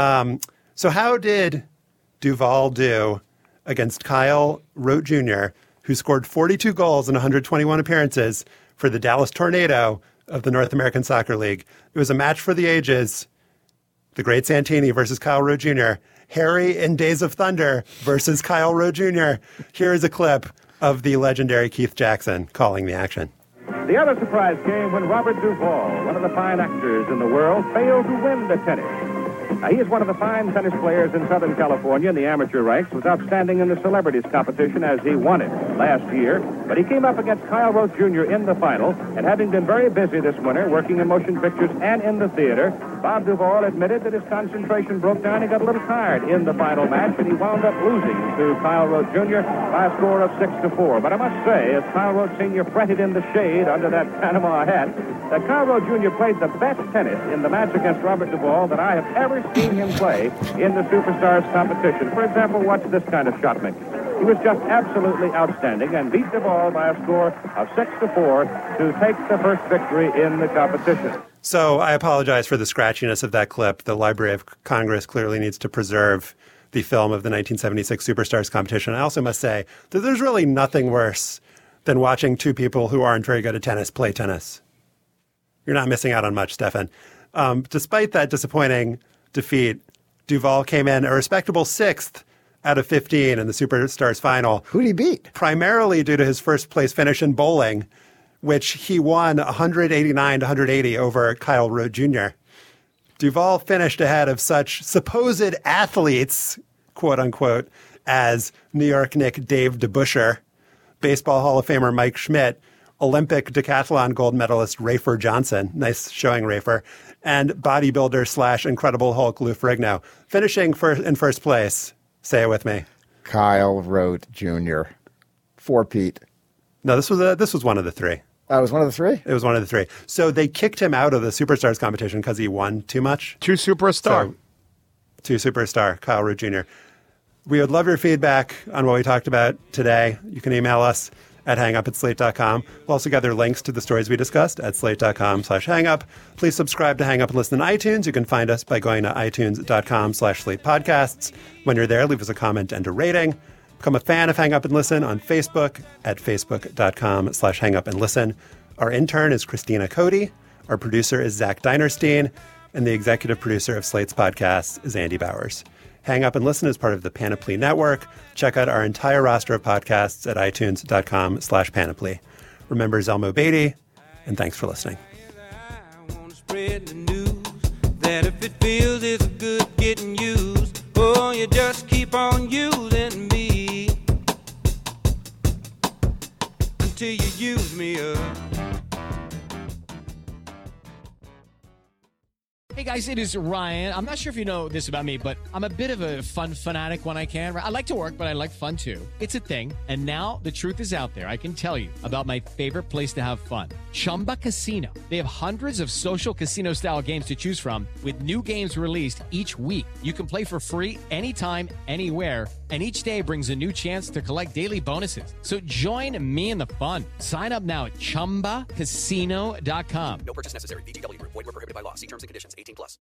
So how did Duvall do against Kyle Rote Jr., who scored 42 goals in 121 appearances for the Dallas Tornado of the North American Soccer League? It was a match for the ages. The great Santini versus Kyle Rote Jr. Harry in Days of Thunder versus Kyle Rote Jr. Here is a clip of the legendary Keith Jackson calling the action. The other surprise came when Robert Duvall, one of the fine actors in the world, failed to win the tennis. He is one of the fine tennis players in Southern California in the amateur ranks, was outstanding in the celebrities competition as he won it last year. But he came up against Kyle Rote Jr. in the final, and having been very busy this winter, working in motion pictures and in the theater, Bob Duvall admitted that his concentration broke down and got a little tired in the final match, and he wound up losing to Kyle Rote Jr. by a score of 6-4. But I must say, as Kyle Rote Sr. fretted in the shade under that Panama hat, that Kyle Rote Jr. played the best tennis in the match against Robert Duvall that I have ever seen him play in the Superstars competition. For example, watch this kind of shot making. He was just absolutely outstanding and beat Duvall by a score of 6-4 to take the first victory in the competition. So I apologize for the scratchiness of that clip. The Library of Congress clearly needs to preserve the film of the 1976 Superstars competition. I also must say that there's really nothing worse than watching two people who aren't very good at tennis play tennis. You're not missing out on much, Stefan. Despite that disappointing defeat, Duvall came in a respectable 6th out of 15 in the Superstars final. Who'd he beat? Primarily due to his first place finish in bowling, which he won 189-180 over Kyle Rote Jr. Duvall finished ahead of such supposed athletes, quote unquote, as New York Knick Dave DeBusschere, Baseball Hall of Famer Mike Schmidt, Olympic decathlon gold medalist Rafer Johnson, nice showing Rafer, and bodybuilder / Incredible Hulk Lou Ferrigno. Finishing in first place, say it with me, Kyle Rote Jr. 4-peat. No, this was one of the three. It was one of the three? It was one of the three. So they kicked him out of the Superstars competition because he won too much. Two superstar, Kyle Rote Jr. We would love your feedback on what we talked about today. You can email us at hangup@slate.com. We'll also gather links to the stories we discussed at slate.com/hangup. Please subscribe to Hang Up and listen on iTunes. You can find us by going to itunes.com/slatepodcasts. When you're there, leave us a comment and a rating. Become a fan of Hang Up and Listen on Facebook at facebook.com/hangupandlisten. Our intern is Christina Cody. Our producer is Zach Dinerstein. And the executive producer of Slate's podcasts is Andy Bowers. Hang Up and Listen is part of the Panoply Network. Check out our entire roster of podcasts at itunes.com/panoply. Remember Zelmo Beatty, and thanks for listening. I want to spread the news that if it feels it's good getting used, oh, you just keep on using me until you use me up. Hey guys, it is Ryan. I'm not sure if you know this about me, but I'm a bit of a fun fanatic when I can. I like to work, but I like fun too. It's a thing. And now the truth is out there. I can tell you about my favorite place to have fun. Chumba Casino. They have hundreds of social casino style games to choose from with new games released each week. You can play for free anytime, anywhere. And each day brings a new chance to collect daily bonuses. So join me in the fun. Sign up now at ChumbaCasino.com. No purchase necessary. VGW Group. Void where prohibited by law. See terms and conditions. 18+.